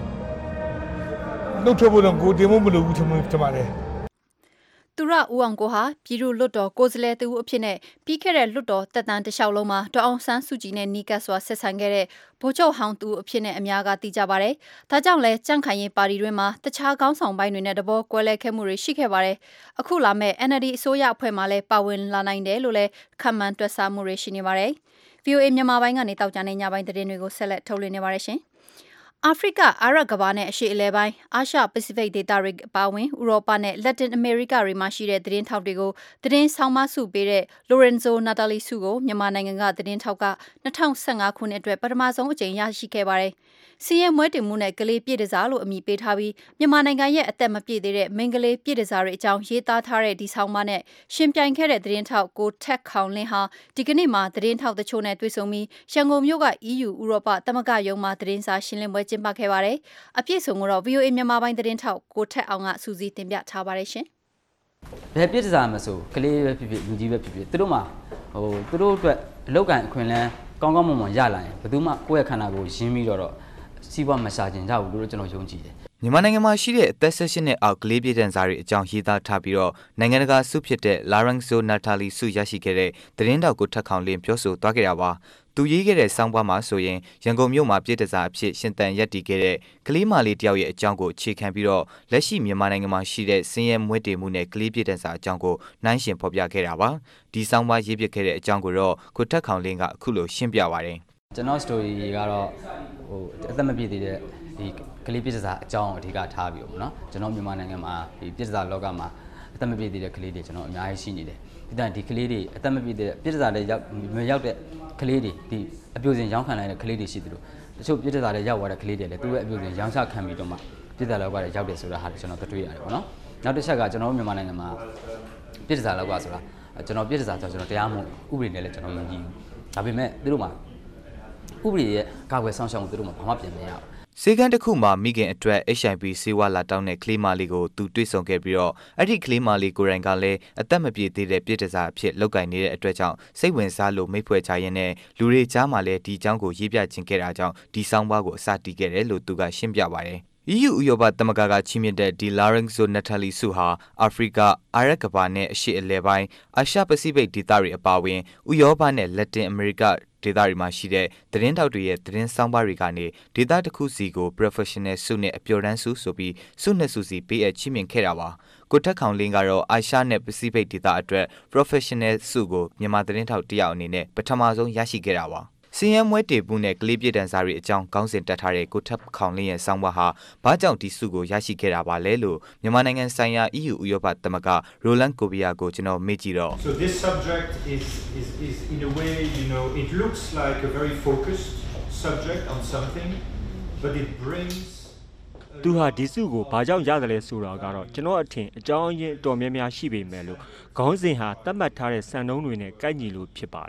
နှုတ်ထွက်ဖို့တော့ကိုတင်ဖို့မလိုဘူးထင်ပါတယ်သူရဦးအောင်ကိုဟာပြည်သူ့လွတ်တော်ကိုယ်စားလှယ်သူအဖြစ်နဲ့ပြီးခဲ့တဲ့လွတ်တော်တက်တန်းတစ်လျှောက်လုံးမှာဒေါအောင်ဆန်းစုကြည်နဲ့နီးကပ်စွာဆက်ဆံခဲ့တဲ့ဗိုလ်ချုပ်ဟောင်းသူအဖြစ်နဲ့အများကသိကြပါတယ်။ဒါကြောင့်လဲကြန့်ခိုင်ရေးပါတီတွင်မှာတခြားကောင်းဆောင်ပိုင်းတွေနဲ့တဘောကွဲလဲခဲ့မှုတွေရှိခဲ့ပါတယ်။အခုလာမဲ့ NLD အစိုးရအဖွဲ့မှလည်းပါဝင်လာနိုင်တယ်လို့လဲခန့်မှန်းတွက်ဆမှုတွေရှိနေပါတယ်။ VOA မြန်မာပိုင်းကနေတောက်ကြတဲ့ညပိုင်းသတင်းတွေကိုဆက်လက်ထုတ်လွှင့်နေပါတယ်ရှင်။အာဖရိကအာရပ်ကမ္ဘာနဲ့အရှေ့အလယ်ပိုင်းအာရှပစိဖိတ်ဒေသတွေအပါအဝင်ဥရောပနဲ့လက်တင်အမေရိကတွေမှာရှိတဲ့သတင်းထောက်တွေကိုသတင်းဆောင်မဆုပေးတဲ့ Lorenzo Natali ဆုကိုမြန်မာနိုင်ငံကသတင်းထောက်က2015ခုနှစ်အတွက်ပထမဆုံးအကြိမ်ရရှိခဲ့ပါတယ်။စီးရဲမွဲတင်မှုနဲ့ကလေးပြည်တစားလို့အမည်ပေးထားပြီးမြန်မာနိုင်ငံရဲ့အသက်မပြည့်သေးတဲ့မိန်းကလေးပြည်တစားတွေအကြောင်းရေးသားထားတဲ့ဒီဆောင်မနဲ့ရှင်ပြိုင်ခဲ့တဲ့သတင်းထောက်ကိုထက်ခေါင်လင်းဟာဒီကနေ့မှာသတင်းထောက်တချို့နဲ့တွေ့ဆုံပြီးရန်ကုန်မြို့က EU ဥရောပသမဂ္ဂရုံးမှာသတင်းစာရှင်းလင်းပွဲကျင်းပခဲ့ပါတယ်။အပြည့်စုံကိုတော့ VOA မြန်မာပိုင်းသတင်းထောက်ကိုထက်အောင်ကစူးစီးတင်ပြထားပါတယ်ရှင်။ဘယ်ပြည်တစားမဆိုကလေးပဲဖြစ်ဖြစ်လူကြီးပဲဖြစ်ဖြစ်သူတို့မှာသူတို့အတွက်အလောက်ကန်အခွင့်အလမ်းကောင်းကောင်းမွန်မွန်ရလာရင်ဘယ်သူမှကိုယ့်ရဲ့ခန္ဓာကိုယ်ရင်းပြီးတော့စီးပွားမရှာကျင်ကြဘူးလို့ကျွန်တော်ယုံကြည်တယ်မြန်မာနိုင်ငံမှာရှိတဲ့အသက်16နှစ်အောက်ကလေးပြည်တန်းစားတွေအကြောင်းရေးသားထားပြီးတော့နိုင်ငံတကာဆုဖြစ်တဲ့ Lorenzo Natali ဆုရရှိခဲ့တဲ့သတင်းတောက်ကိုထက်ခေါင်လင်းပြောဆိုသွားခဲ့တာပါသူရေးခဲ့တဲ့စောင်းပွားမှာဆိုရင်ရန်ကုန်မြို့မှာပြည်တစားအဖြစ်ရှင်သန်ရပ်တည်ခဲ့တဲ့ကလေးမလေးတယောက်ရဲ့အကြောင်းကိုအခြေခံပြီးတော့လက်ရှိမြန်မာနိုင်ငံမှာရှိတဲ့စင်းရဲမွဲတေမှုနဲ့ကလေးပြည်တစားအကြောင်းကိုနှိုင်းယှဉ်ဖော်ပြခဲ့တာပါဒီစောင်းပွားရေးပြခဲ့တဲ့အကြောင်းကိုတော့ကိုထက်ခေါင်လင်းကအခုလိုရှင်းပြပါတယ်ကျွန်တော် story ကတော့အသက်မပြည့်သေးတဲ့ဒီကလေးပြည်စားအကြောင်းအဓိကထားပြီးတော့เนาะကျွန်တော်မြန်မာနိုင်ငံမှာဒီပြည်စားလောကမှာအသက်မပြည့်သေးတဲ့ကလေးတွေကျွန်တော်အများကြီးရှိနေတယ်ဒီကလေးတွေအသက်မပြည့်သေးတဲ့ပြည်စားတွေရောက်တဲ့ကလေးတွေဒီအပြိုစင်ရောင်းခံလိုက်တဲ့ကလေးတွေရှိသလိုတချို့ပြည်စားတွေရောက်သွားတဲ့ကလေးတွေလည်းသူ့ရဲ့အပြိုစင်ရောင်းချခံပြီးတော့မှပြည်စားလောကတွေရောက်တယ်ဆိုတာဟာကျွန်တော်တွေ့ရတယ်ပေါ့နော်နောက်တစ်ချက်ကကျွန်တော်မြန်မာနိုင်ငံမှာပြည်စားလောကဆိုတာကျွန်တော်ပြည်စားဆိုကျွန်တော်တရားမဟုတ်ဥပဒေနဲ့လည်းကျွန်တော်ယုံကြည်ဘူးဒါပေမဲ့သူတို့မှာဥပဒေရဲ့ကာကွယ်ဆောင်ရှောက်မှုသူတို့မှဘာမှပြင်မရဘူးစေကန်းတစ်ခုမှာမိခင်အတွက် HIV ဆေးဝါးလာတောင်းတဲ့ကလေးမလေးကိုသူတွေ့ဆုံခဲ့ပြီးတော့အဲ့ဒီကလေးမလေးကိုယ်တိုင်ကလည်းအသက်မပြည့်သေးတဲ့ပြည်တစားအဖြစ်လောက်ကင်နေတဲ့အတွက်ကြောင့်စိတ်ဝင်စားလို့မိတ်ဖွဲ့ကြရင်းနဲ့လူတွေကြားမှာလည်းဒီအကြောင်းကိုရေးပြခြင်းခဲ့တာကြောင့်ဒီဆောင်းပါးကိုအစတီးခဲ့တယ်လို့သူကရှင်းပြပါတယ်EU ဥရောပသမဂ္ဂကချီးမြှင့်တဲ့ဒီ Lorenzo Natali ဆုဟာအာဖရိကအာရပ်ကမ္ဘာနဲ့အရှေ့အလယ်ပိုင်းအာရှပစိဖိတ်ဒေသတွေအပါအဝင်ဥရောပနဲ့လက်တင်အမေရိကဒေသတွေမှာရှိတဲ့သတင်းတောက်တွေရဲ့သတင်းဆောင်ပါတွေကနေဒေသတစ်ခုစီကို professional ဆုနဲ့အပျော်တမ်းဆုဆိုပြီးဆုနှစ်ဆုစီပေးအပ်ချီးမြှင့်ခဲ့တာပါကိုထက်ခေါင်လင်းကတော့အာရှနဲ့ပစိဖိတ်ဒေသအတွက် professional ဆုကိုမြန်မာသတင်းတောက်တယောက်အနေနဲ့ပထမဆုံးရရှိခဲ့တာပါစင်ရမွဲတေပူနဲ့ကလေးပြည်တန်းစားတွေအကြောင်းကောင်းစဉ်တက်ထားတဲ့ကိုထက်ခေါင်လင်းရဲ့ဆောင်းပါးဟာဘာကြောင့်ဒီဆုကိုရရှိခဲ့တာပါလဲလို့မြန်မာနိုင်ငံဆိုင်ရာ EU ဥရောပသမဂ္ဂ Roland Kobia ကိုကျွန်တော်မေးကြည့်တော့ So this subject is in a way, you know, it looks like a very focused subject on something, but it brings သူဟာဒီစုကိုဘာကြောင့်ရတယ်လဲဆိုတာကတော့ကျွန်တော်အထင်အကြောင်းအရင်းတော်များများရှိပေမဲ့လို့ခေါင်းစဉ်ဟာသတ်မှတ်ထားတဲ့စံနှုန်းတွေနဲ့ကိုက်ညီလို့ဖြစ်ပါတယ်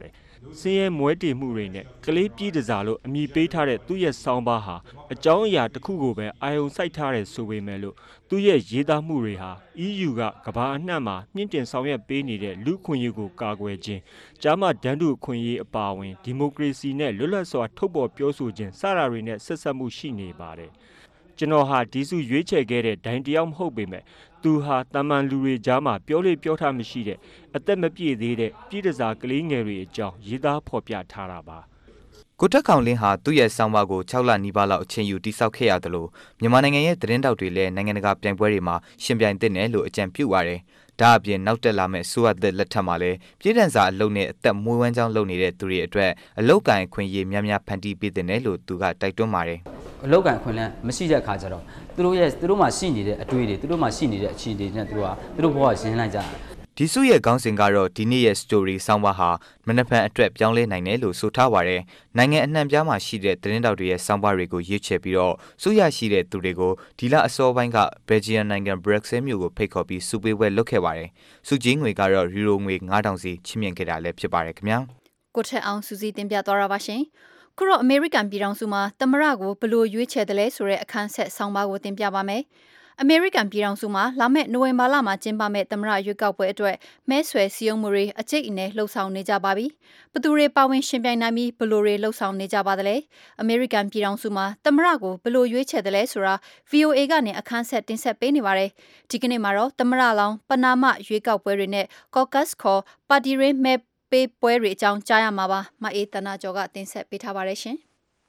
စင်းရဲမွဲတေမှုတွေနဲ့ကလေးပြည်တစားလို့အမည်ပေးထားတဲ့သူ့ရဲ့ဆောင်းပါးဟာအကြောင်းအရာတစ်ခုကိုပဲအာရုံစိုက်ထားတဲ့ဆိုပေမဲ့လို့သူ့ရဲ့ရေးသားမှုတွေဟာ EU ကကမ္ဘာအနှံ့မှာမြင့်တင်ဆောင်ရွက်ပေးနေတဲ့လူခွင့်ရေးကိုကာကွယ်ခြင်းကြားမှဒန်းတူခွင့်ရေးအပါအဝင်ဒီမိုကရေစီနဲ့လွတ်လပ်စွာထုတ်ပေါ်ပြောဆိုခြင်းစတာတွေနဲ့ဆက်ဆက်မှုရှိနေပါတယ်ကျွန်တော်ဟာဒီစုရွေးချယ်ခဲ့တဲ့ဒိုင်တယောက်မဟုတ်ပေမဲ့သူဟာတမန်လူတွေကြားမှာပြောလေပြောထားမရှိတဲ့အသက်မပြည့်သေးတဲ့ပြည်တစားကလေးငယ်တွေအကြောင်းရေးသားဖော်ပြထားတာပါကိုတက်ကောင်လင်းဟာသူ့ရဲ့ဆောင်းပါးကို6လနီးပါးလောက်အချိန်ယူတိစောက်ခဲ့ရသလိုမြန်မာနိုင်ငံရဲ့သတင်းတောက်တွေလည်းနိုင်ငံတကာပြိုင်ပွဲတွေမှာရှင်ပြိုင်သင့်တယ်လို့အကြံပြုပါတယ်။ဒါအပြင်နောက်တက်လာမဲ့ဆိုရသက်လက်ထက်မှာလည်းပြည်ထန်စာအလုပ်နဲ့အသက်မွေးဝမ်းကြောင်းလုပ်နေတဲ့သူတွေအတွက်အလုပ်ကိုင်ခွင့်ရေးများများဖန်တီးပေးသင့်တယ်လို့သူကတိုက်တွန်းပါတယ်။အလုပ်ကိုင်ခွင့်လည်းမရှိတဲ့အခါကျတော့သူတို့မှာရှိနေတဲ့အတွေ့အကြုံတွေသူတို့မှာရှိနေတဲ့အခြေအနေတွေနဲ့သူတို့ဘဝရင်းလိုက်ကြတယ်ဒီစုရဲ့ခေါင်းစဉ်ကတော့ဒီနေ့ရဲ့ story ဆောင်းပါးဟာမနက်ဖြန်အတွက်ပြောင်းလဲနိုင်တယ်လို့ဆိုထားပါတယ်။နိုင်ငံအနှံ့ပြားမှာရှိတဲ့သတင်းတောက်တွေရဲ့ဆောင်းပါးတွေကိုရွေးချယ်ပြီးတော့စုရရှိတဲ့သူတွေကိုဒီလအစောပိုင်းကဘယ်ဂျီယန်နိုင်ငံဘရက်ဆဲမြို့ကိုဖိတ်ခေါ်ပြီးစုပေးပွဲလုပ်ခဲ့ပါတယ်။စုကြီးငွေကတော့ယူရိုငွေ9000စီချီးမြှင့်ခဲ့တာလည်းဖြစ်ပါတယ်ခင်ဗျာ။ကိုထက်အောင်စူးစီးတင်ပြသွားတာပါရှင်။ခုတော့အမေရိကန်ပြည်ထောင်စုမှာသမရကိုဘလို့ရွေးချယ်တယ်လဲဆိုတဲ့အခန်းဆက်ဆောင်းပါးကိုတင်ပြပါမယ်။အမေရိကန်ပြည်ထောင်စုမှာလာမယ့်နိုဝင်ဘာလမှာကျင်းပမယ့်သမ္မတရွေးကောက်ပွဲအတွက်မဲဆွယ်စည်းရုံးမှုတွေအကျိတ်အနယ်လှုပ်ဆောင်နေကြပါပြီ။ဘသူတွေပါဝင်ရှင်ပြိုင်နိုင်ပြီးဘလို့တွေလှုပ်ဆောင်နေကြပါသလဲ။အမေရိကန်ပြည်ထောင်စုမှာသမ္မတကိုဘလို့ရွေးချယ်တယ်လဲဆိုတာ VOA ကနေအခန်းဆက်တင်ဆက်ပေးနေပါတယ်။ဒီကနေ့မှာတော့သမ္မတလောင်းပနာမရွေးကောက်ပွဲတွေနဲ့ Caucus ခေါ်ပါတီရင်းမဲပေးပွဲတွေအကြောင်းကြားရမှာပါ။မအေးတနာကျော်ကတင်ဆက်ပေးထားပါတယ်ရှင်။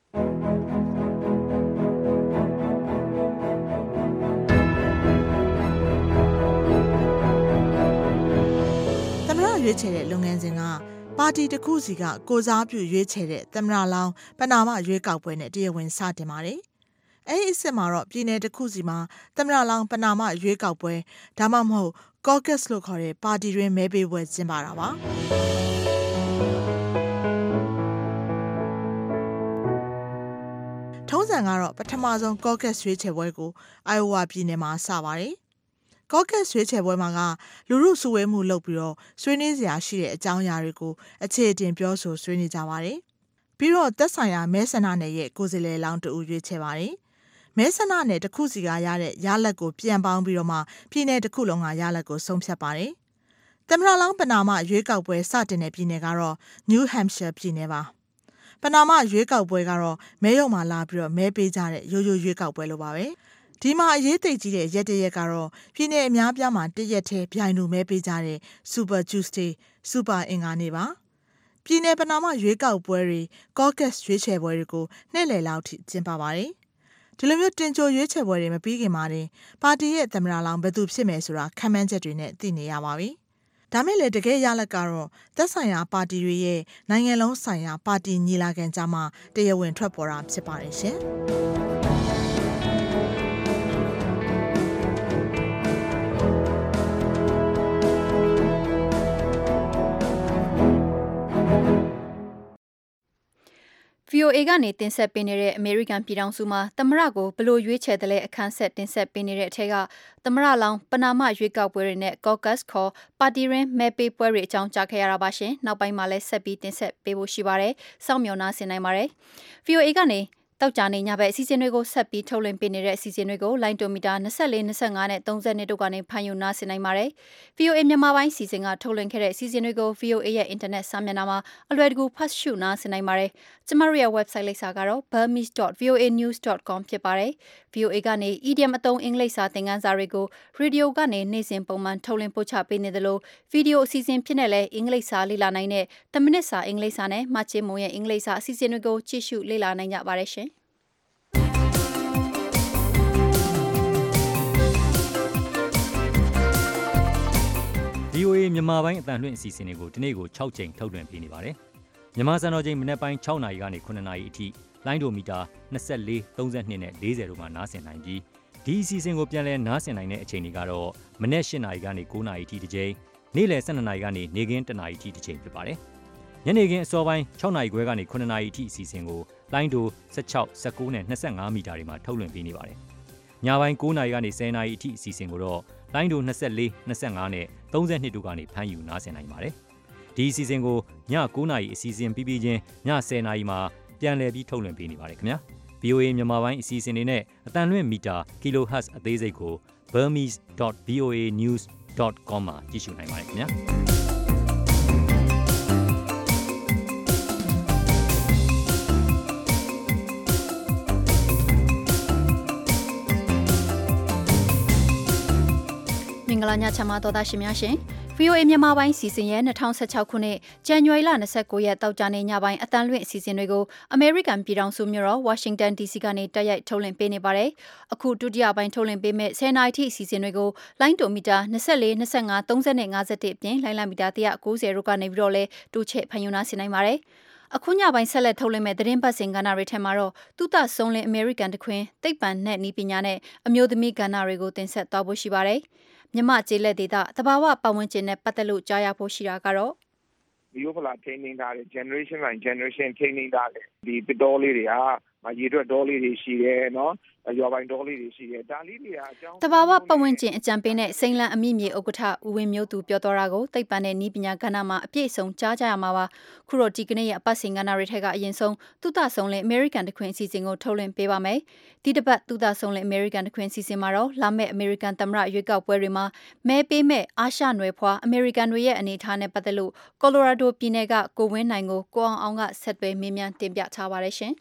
ရွေးချယ်တဲ့လုပ်ငန်းစဉ်ကပါတီတစ်ခုစီကကိုစားပြုရွေးချယ်တဲ့သမ္မတလောင်းပဏာမရွေးကောက်ပွဲနဲ့တရားဝင်စတင်ပါတယ်။အဲဒီအစစ်မှာတော့ပြည်내တစ်ခုစီမှာသမ္မတလောင်းပဏာမရွေးကောက်ပွဲဒါမှမဟုတ် caucus လို့ခေါ်တဲ့ပါတီတွင်မဲပေးပွဲကျင်းပတာပါ။ထုံးစံကတော့ပထမဆုံး caucus ရွေးချယ်ပွဲကို Iowa ပြည်နယ်မှာစပါတယ်။caucus ရွေးချယ်ပွဲမှာကလူမှုစုဝေးမှုလုပ်ပြီးတော့ဆွေးနွေးစရာရှိတဲ့အကြောင်းအရာတွေကိုအခြေအတင်ပြောဆိုဆွေးနွေးကြပါတယ်။ပြီးတော့သက်ဆိုင်ရာမဲဆန္ဒနယ်ရဲ့ကိုယ်စားလှယ်လောင်းတူရွေးချယ်ပါတယ်။မဲဆန္ဒနယ်တစ်ခုစီကရတဲ့ရလဒ်ကိုပြန်ပေါင်းပြီးတော့မှပြည်နယ်တစ်ခုလုံးကရလဒ်ကိုဆုံးဖြတ်ပါတယ်။သမ္မတလောင်းပဏာမရွေးကောက်ပွဲစတင်တဲ့ပြည်နယ်ကတော့ New Hampshire ပြည်နယ်ပါ။ပဏာမရွေးကောက်ပွဲကတော့မဲရုံမှာလာပြီးတော့မဲပေးကြတဲ့ရိုးရိုးရွေးကောက်ပွဲလိုပါပဲ။ဒီမှာအရေးသိကြီးတဲ့ရက်တရက်ကတော့ပြည်내အများပြားမှာတရက်ထဲပြိုင်လူမဲပေးကြတဲ့ Super Tuesday Super အင်္ဂါနေ့ပါပြည်내ပဏာမရွေးကောက်ပွဲတွေ caucus ရွေးချယ်ပွဲတွေကိုနှစ်လည်လောက်ထိကျင်းပပါတယ်ဒီလိုမျိုးတင်ကြိုရွေးချယ်ပွဲတွေမပြီးခင်မှာတင်ပါတီရဲ့သမ္မတလောင်းဘယ်သူဖြစ်မယ်ဆိုတာခံမှန်းချက်တွေနဲ့သိနေရပါပြီဒါမဲ့လေတကယ်ရလဒ်ကတော့သက်ဆိုင်ရာပါတီတွေရဲ့နိုင်ငံလုံးဆိုင်ရာပါတီညီလာခံကြားမှာတရားဝင်ထွက်ပေါ်တာဖြစ်ပါတယ်ရှင် VOA ကနေတင်ဆက်ပေးနေတဲ့အမေရိကန်ပြည်ထောင်စုမှာသမ္မတကိုဘလို့ရွေးချယ်တယ်လဲအခန်းဆက်တင်ဆက်ပေးနေတဲ့အထက်ကသမ္မတလောင်းပဏာမရွေးကောက်ပွဲတွေနဲ့ caucus ခေါ်ပါတီရင်းမဲပေးပွဲတွေအကြောင်းကြားခဲ့ရတာပါရှင်။နောက်ပိုင်းမှာလည်းဆက်ပြီးတင်ဆက်ပေးဖို့ရှိပါတယ်။စောင့်မျှော်နှားဆင်နိုင်ပါတယ်။ VOA ကနေတောက်ကြနေညဘက်အစီအစဉ်တွေကိုဆက်ပြီးထုတ်လွှင့်ပေးနေတဲ့အစီအစဉ်တွေကိုလိုင်းတိုမီတာ24 25နဲ့30တို့ကနေဖန်ယူနာဆင်နိုင်ပါတယ်။ VOA မြန်မာပိုင်းစီစဉ်ကထုတ်လွှင့်ခဲ့တဲ့အစီအစဉ်တွေကို VOA ရဲ့ internet စာမျက်နှာမှာအလွယ်တကူဖတ်ရှုနာဆင်နိုင်ပါတယ်။ကျမတို့ရဲ့ website လိပ်စာကတော့ burmese.voanews.com ဖြစ်ပါတယ်။ VOA ကနေ idiom အသုံးအင်္ဂလိပ်စာသင်ခန်းစာတွေကို radio ကနေနေ့စဉ်ပုံမှန်ထုတ်လွှင့်ပို့ချပေးနေသလို video အစီအစဉ်ဖြစ်နေလဲအင်္ဂလိပ်စာလေ့လာနိုင်တဲ့10မိနစ်စာအင်္ဂလိပ်စာနဲ့မှချင်းမုံရဲ့အင်္ဂလိပ်စာအစီအစဉ်တွေကိုကြည့်ရှုလေ့လာနိုင်ကြပါတယ်ရှင်။ VOA မြန်မာပိုင်းအတန်လွှင့်အစီအစဉ်တွေကိုဒီနေ့ကို6ချိန်ထုတ်လွှင့်ပေးနေပါတယ်။မြန်မာစံတော်ချိန်မနက်ပိုင်း6နာရီကနေ9နာရီအထိလိုင်းဒိုမီတာ24 32နဲ့40တို့မှာနားဆင်နိုင်ပြီးဒီအစီအစဉ်ကိုပြန်လည်နားဆင်နိုင်တဲ့အချိန်တွေကတော့မနက်8နာရီကနေ9နာရီအထိတစ်ချိန်နေ့လယ်12နာရီကနေနေ့ခင်း1နာရီအထိတစ်ချိန်ဖြစ်ပါတယ်။ညနေခင်းအစောပိုင်း6နာရီခွဲကနေ9နာရီအထိအစီအစဉ်ကိုလိုင်းဒို16 19နဲ့25မီတာတွေမှာထုတ်လွှင့်ပေးနေပါတယ်။ညပိုင်း9နာရီကနေ10နာရီအထိအစီအစဉ်ကိုတော့လိုင်းဒို24 25နဲ့32တို့ကနေဖမ်းယူနားဆင်နိုင်ပါတယ်။ဒီအစီအစဉ်ကိုည9:00နာရီအစီအစဉ်ပြီးချင်းည10:00နာရီမှာပြန်လည်ပြီးထုတ်လွှင့်ပေးနေပါတယ်ခင်ဗျာ VOA မြန်မာပိုင်းအစီအစဉ်တွေနဲ့အတန်လွင့်မီတာ kHz အသေးစိတ်ကို burmese.voanews.com မှာကြည့်ရှုနိုင်ပါတယ်ခင်ဗျာမင်္ဂလာညချမ်းပါတော်သားရှင်များရှင် VOA မြန်မာပိုင်းစီစဉ်ရဲ့2016ခုနှစ်ဇန်နဝါရီလ29ရက်တောက်ကြနေ့ညပိုင်းအတန်လွင့်အစီအစဉ်တွေကို American ပြည်ထောင်စုမြို့တော် Washington DC ကနေတိုက်ရိုက်ထုတ်လွှင့်ပေးနေပါတယ်။အခုဒုတိယပိုင်းထုတ်လွှင့်ပေးမဲ့10နာရီထိအစီအစဉ်တွေကိုလိုင်းတိုမီတာ24 25 30နဲ့51အပြင်လိုင်းလံမီတာ190တို့ကနေပြီးတော့လဲတိုးချဲ့ဖန်ယူနာဆင်နိုင်ပါတယ်။အခုညပိုင်းဆက်လက်ထုတ်လွှင့်မဲ့သတင်းပတ်စဉ်ကဏ္ဍတွေထဲမှာတော့သုတဆုံးလင်း American တခွင်သိပ္ပံနဲ့နည်းပညာနဲ့အမျိုးသမီးကဏ္ဍတွေကိုတင်ဆက်သွားဖို့ရှိပါတယ်။မြမကျေးလက်ဒေသတဘာဝပတ်ဝန်းကျင်နဲ့ပတ်သက်လို့ကြားရဖို့ရှိတာကတော့ဒီဥပလာထိန်းသိမ်းထားတဲ့ generation by generation ထိန်းသိမ်းထားတဲ့ဒီပတော်လေးတွေကရေထွက်တော်လေးတွေရှိတယ်နော်ရွာပိုင်းတော်လေးတွေရှိတယ်ဒါလေးတွေကအကြောင်းတဘာဝပတ်ဝန်းကျင်အကြံပေးတဲ့စိန်လန်းအမိမြေဥက္ကဋ္ဌဦးဝင်းမျိုးသူပြောတော်တာကိုသိပ္ပံနဲ့နည်းပညာကဏ္ဍမှာအပြည့်အစုံကြားကြရမှာပါခုတော့ဒီကနေ့ရဲ့အပတ်စဉ်ကဏ္ဍတွေထက်ကအရင်ဆုံးသုတဆုံးလင်း American တခွင်အစီအစဉ်ကိုထုတ်လွှင့်ပေးပါမယ်ဒီတစ်ပတ်သုတဆုံးလင်း American တခွင်အစီအစဉ်မှာတော့လာမယ့် American သမ္မတရွေးကောက်ပွဲတွေမှာမဲပေးမဲ့အာရှနွယ်ဖွာ American တွေရဲ့အနေအထားနဲ့ပတ်သက်လို့ Colorado ပြည်နယ်ကကိုဝင်းနိုင်ကိုကိုအောင်ကဆက်သွယ်မေးမြန်းတင်ပြထားပါတယ်ရှင်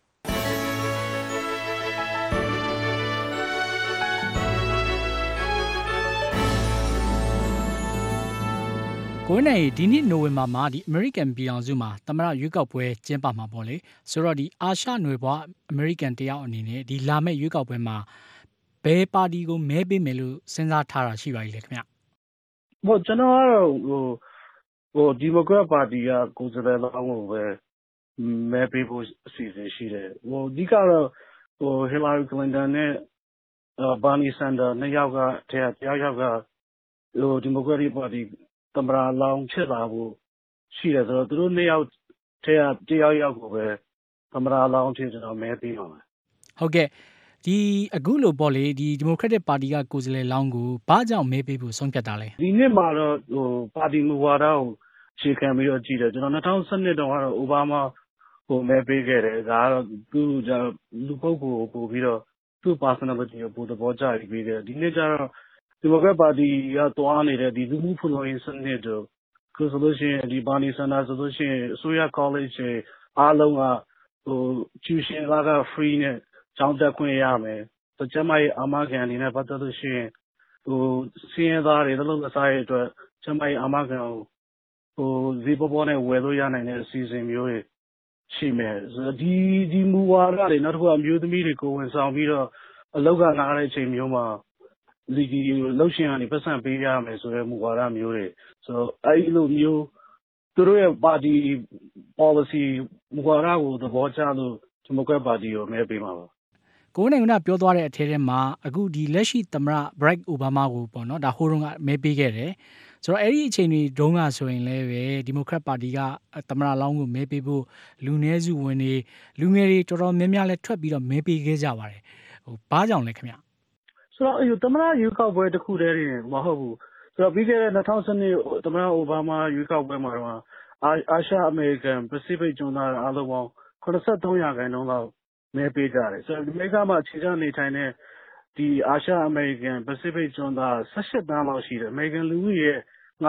ကိုယ်နဲ့ဒီနှစ်နိုဝင်ဘာမှာဒီ American ပြည်အောင်စုမှာသမ္မတရွေးကောက်ပွဲကျင်းပမှာပေါ့လေဆိုတော့ဒီအာရှနွယ်ဘွား American တယောက်အနေနဲ့ဒီလာမယ့်ရွေးကောက်ပွဲမှာဘယ်ပါတီကိုမဲပေးမယ်လို့စဉ်းစားထားတာရှိပါလေခင်ဗျ။ဟုတ်ကျွန်တော်ကတော့ဒီမိုကရက်ပါတီကကိုယ်စားလှယ်လောင်းကိုပဲမဲပေးဖို့အစီအစဉ်ရှိတယ်။အဓိကတော့Hillary Clinton နဲ့Bernie Sanders နှစ်ယောက်ကတယောက်ကဒီမိုကရက်ပါတီသမ္မတလောင်းဖြစ်လာဖို့ရှိတယ်ဆိုတော့သူတို့နှစ်ယောက်တယောက်ကိုပဲသမ္မတလောင်းဖြစ်ကျွန်တော်မဲပေးပါမယ်။ဟုတ်ကဲ့ဒီအခုလို့ပေါ့လေဒီမိုကရက်တစ်ပါတီကကိုယ်စားလှယ်လောင်းကိုဘာကြောင့်မဲပေးဖို့ဆုံးဖြတ်တာလဲ။ဒီနှစ်မှာတော့ပါတီမူဝါဒကိုအခြေခံပြီးတော့ကြည့်တယ်ကျွန်တော်2012တုန်းကတော့အိုဘားမားကိုမဲပေးခဲ့တယ်ဒါကတော့သူ့လူပုဂ္ဂိုလ်ကိုပို့ပြီးတော့သူ့ personality ကိုပို့သဘောကျပြီးခဲ့တယ်ဒီနှစ်ကျတော့ဒီမိုကရက်ပါတီကတွားနေတဲ့ဒီလူမှုဖူလုံရေးစနစ်တို့ဆိုလို့ရှိရင်ဒီဘာနီဆန္ဒဆိုလို့ရှိရင်အစိုးရ college အားလုံးကtuition က free နဲ့ကျောင်းတက်ခွင့်ရမယ်။ကျမရဲ့အာမခံအနေနဲ့ပတ်သက်လို့ရှိရင်စင်းရဲသားတွေလည်းလုပ်စားရတဲ့အတွက်ကျမရဲ့အာမခံကိုဈေးပေါ်နဲ့ဝယ်လို့ရနိုင်တဲ့အစီအစဉ်မျိုးတွေရှိမယ်။ဆိုတော့ဒီမူဝါဒတွေနောက်တစ်ခုအမျိုးသမီးတွေကိုဝန်ဆောင်ပြီးတော့အလောက်ကနားတဲ့အချိန်မျိုးမှာဒီလှုပ်ရှင်ကနေပတ်စံပေးရမယ်ဆိုတဲ့မူဝါဒမျိုးတွေဆိုတော့အဲ့လိုမျိုးသူတို့ရဲ့ပါတီ policy မူဝါဒကိုသဘောကျလို့ဒီမိုကရက်ပါတီကိုမဲပေးမှာပါကိုနိုင်ကပြောသွားတဲ့အထက်ထဲမှာအခုဒီလက်ရှိသမ္မတ Barack Obama ကိုပေါ့နော်ဒါဟိုတုန်းကမဲပေးခဲ့တယ်ဆိုတော့အဲ့ဒီအချိန်တွေတုန်းကဆိုရင်လည်းပဲဒီမိုကရက်ပါတီကသမ္မတလောင်းကိုမဲပေးဖို့လူနည်းစုဝင်တွေလူငယ်တွေတော်တော်များများလည်းထွက်ပြီးတော့မဲပေးခဲ့ကြပါတယ်ဘာကြောင့်လဲခင်ဗျဆိုတော့သမ္မတရွေးကောက်ပွဲတစ်ခုတည်းတင်မဟုတ်ဘူးဆိုတော့ပြီးခဲ့တဲ့2012သမ္မတအိုဘားမားရွေးကောက်ပွဲမှာတော့အာရှအမေရိကန် Pacific ကျွန်းသားအားလုံးပေါင်း83%လောက်မဲပေးကြတယ်ဆိုတော့ဒီမိကမှာအခြေချနေထိုင်တဲ့ဒီအာရှအမေရိကန် Pacific ကျွန်းသား18သန်းလောက်ရှိတယ်အမေရိကန်လူဦးရေရဲ့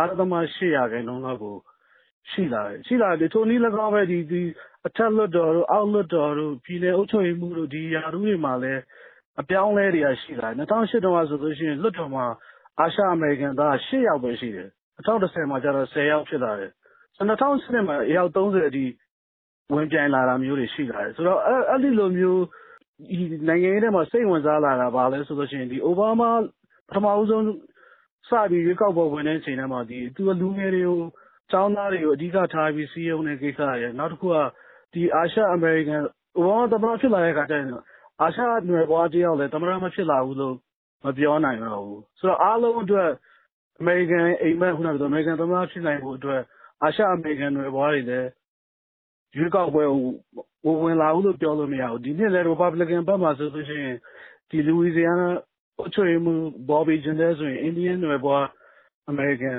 9.8%လောက်ကိုရှိလာတယ်ထိုနည်း၎င်းပဲဒီအထက်လွှတ်တော်တို့အောက်လွှတ်တော်တို့ပြည်내အုပ်ချုပ်ရေးမှုတို့ဒီယာရုတွေမှာလည်းအပြောင်းလဲတွေကရှိလာတယ်2008တုန်းကဆိုလို့ရှိရင်လွှတ်တော်မှာအာရှအမေရိကန်သား8ယောက်ပဲရှိတယ်2010မှာကျတော့10ယောက်ဖြစ်လာတယ်ဆိုတော့2010မှာအယောက်30အထိဝင်ပြိုင်လာတာမျိုးတွေရှိလာတယ်ဆိုတော့အဲ့ဒီလိုမျိုးဒီနိုင်ငံရေးထဲမှာစိတ်ဝင်စားလာတာပါလဲဆိုလို့ရှိရင်ဒီအိုဘားမားပထမဦးဆုံးစပြီးရွေးကောက်ပွဲဝင်တဲ့အချိန်ထဲမှာသူကလူငယ်တွေကိုကျောင်းသားတွေကိုအဓိကထားပြီးစီးရုံးတဲ့ကိစ္စရယ်နောက်တစ်ခုကဒီအာရှအမေရိကန်အိုဘားမားသမ္မတဖြစ်လာတဲ့အခါကျရင်အာရှနွယ်ဘွားတယောက်လည်းသမ္မတမဖြစ်လာဘူးလို့မပြောနိုင်တော့ဘူးဆိုတော့အားလုံးအတွက်အမေရိကန်အိမ်မက်ခုနကအမေရိကန်သမ္မတဖြစ်နိုင်ဖို့အတွက်အာရှအမေရိကန်နွယ်ဘွားတွေလည်းရွေးကောက်ပွဲကိုဝင်လာဘူးလို့ပြောလို့မရဘူးဒီနှစ်လည်း Republican ဘက်မှာဆိုလို့ရှိရင်ဒီ Louisiana အုပ်ချုပ်ရေးမှူး Bobby Jindal ဆိုရင် Indian နွယ်ဘွား American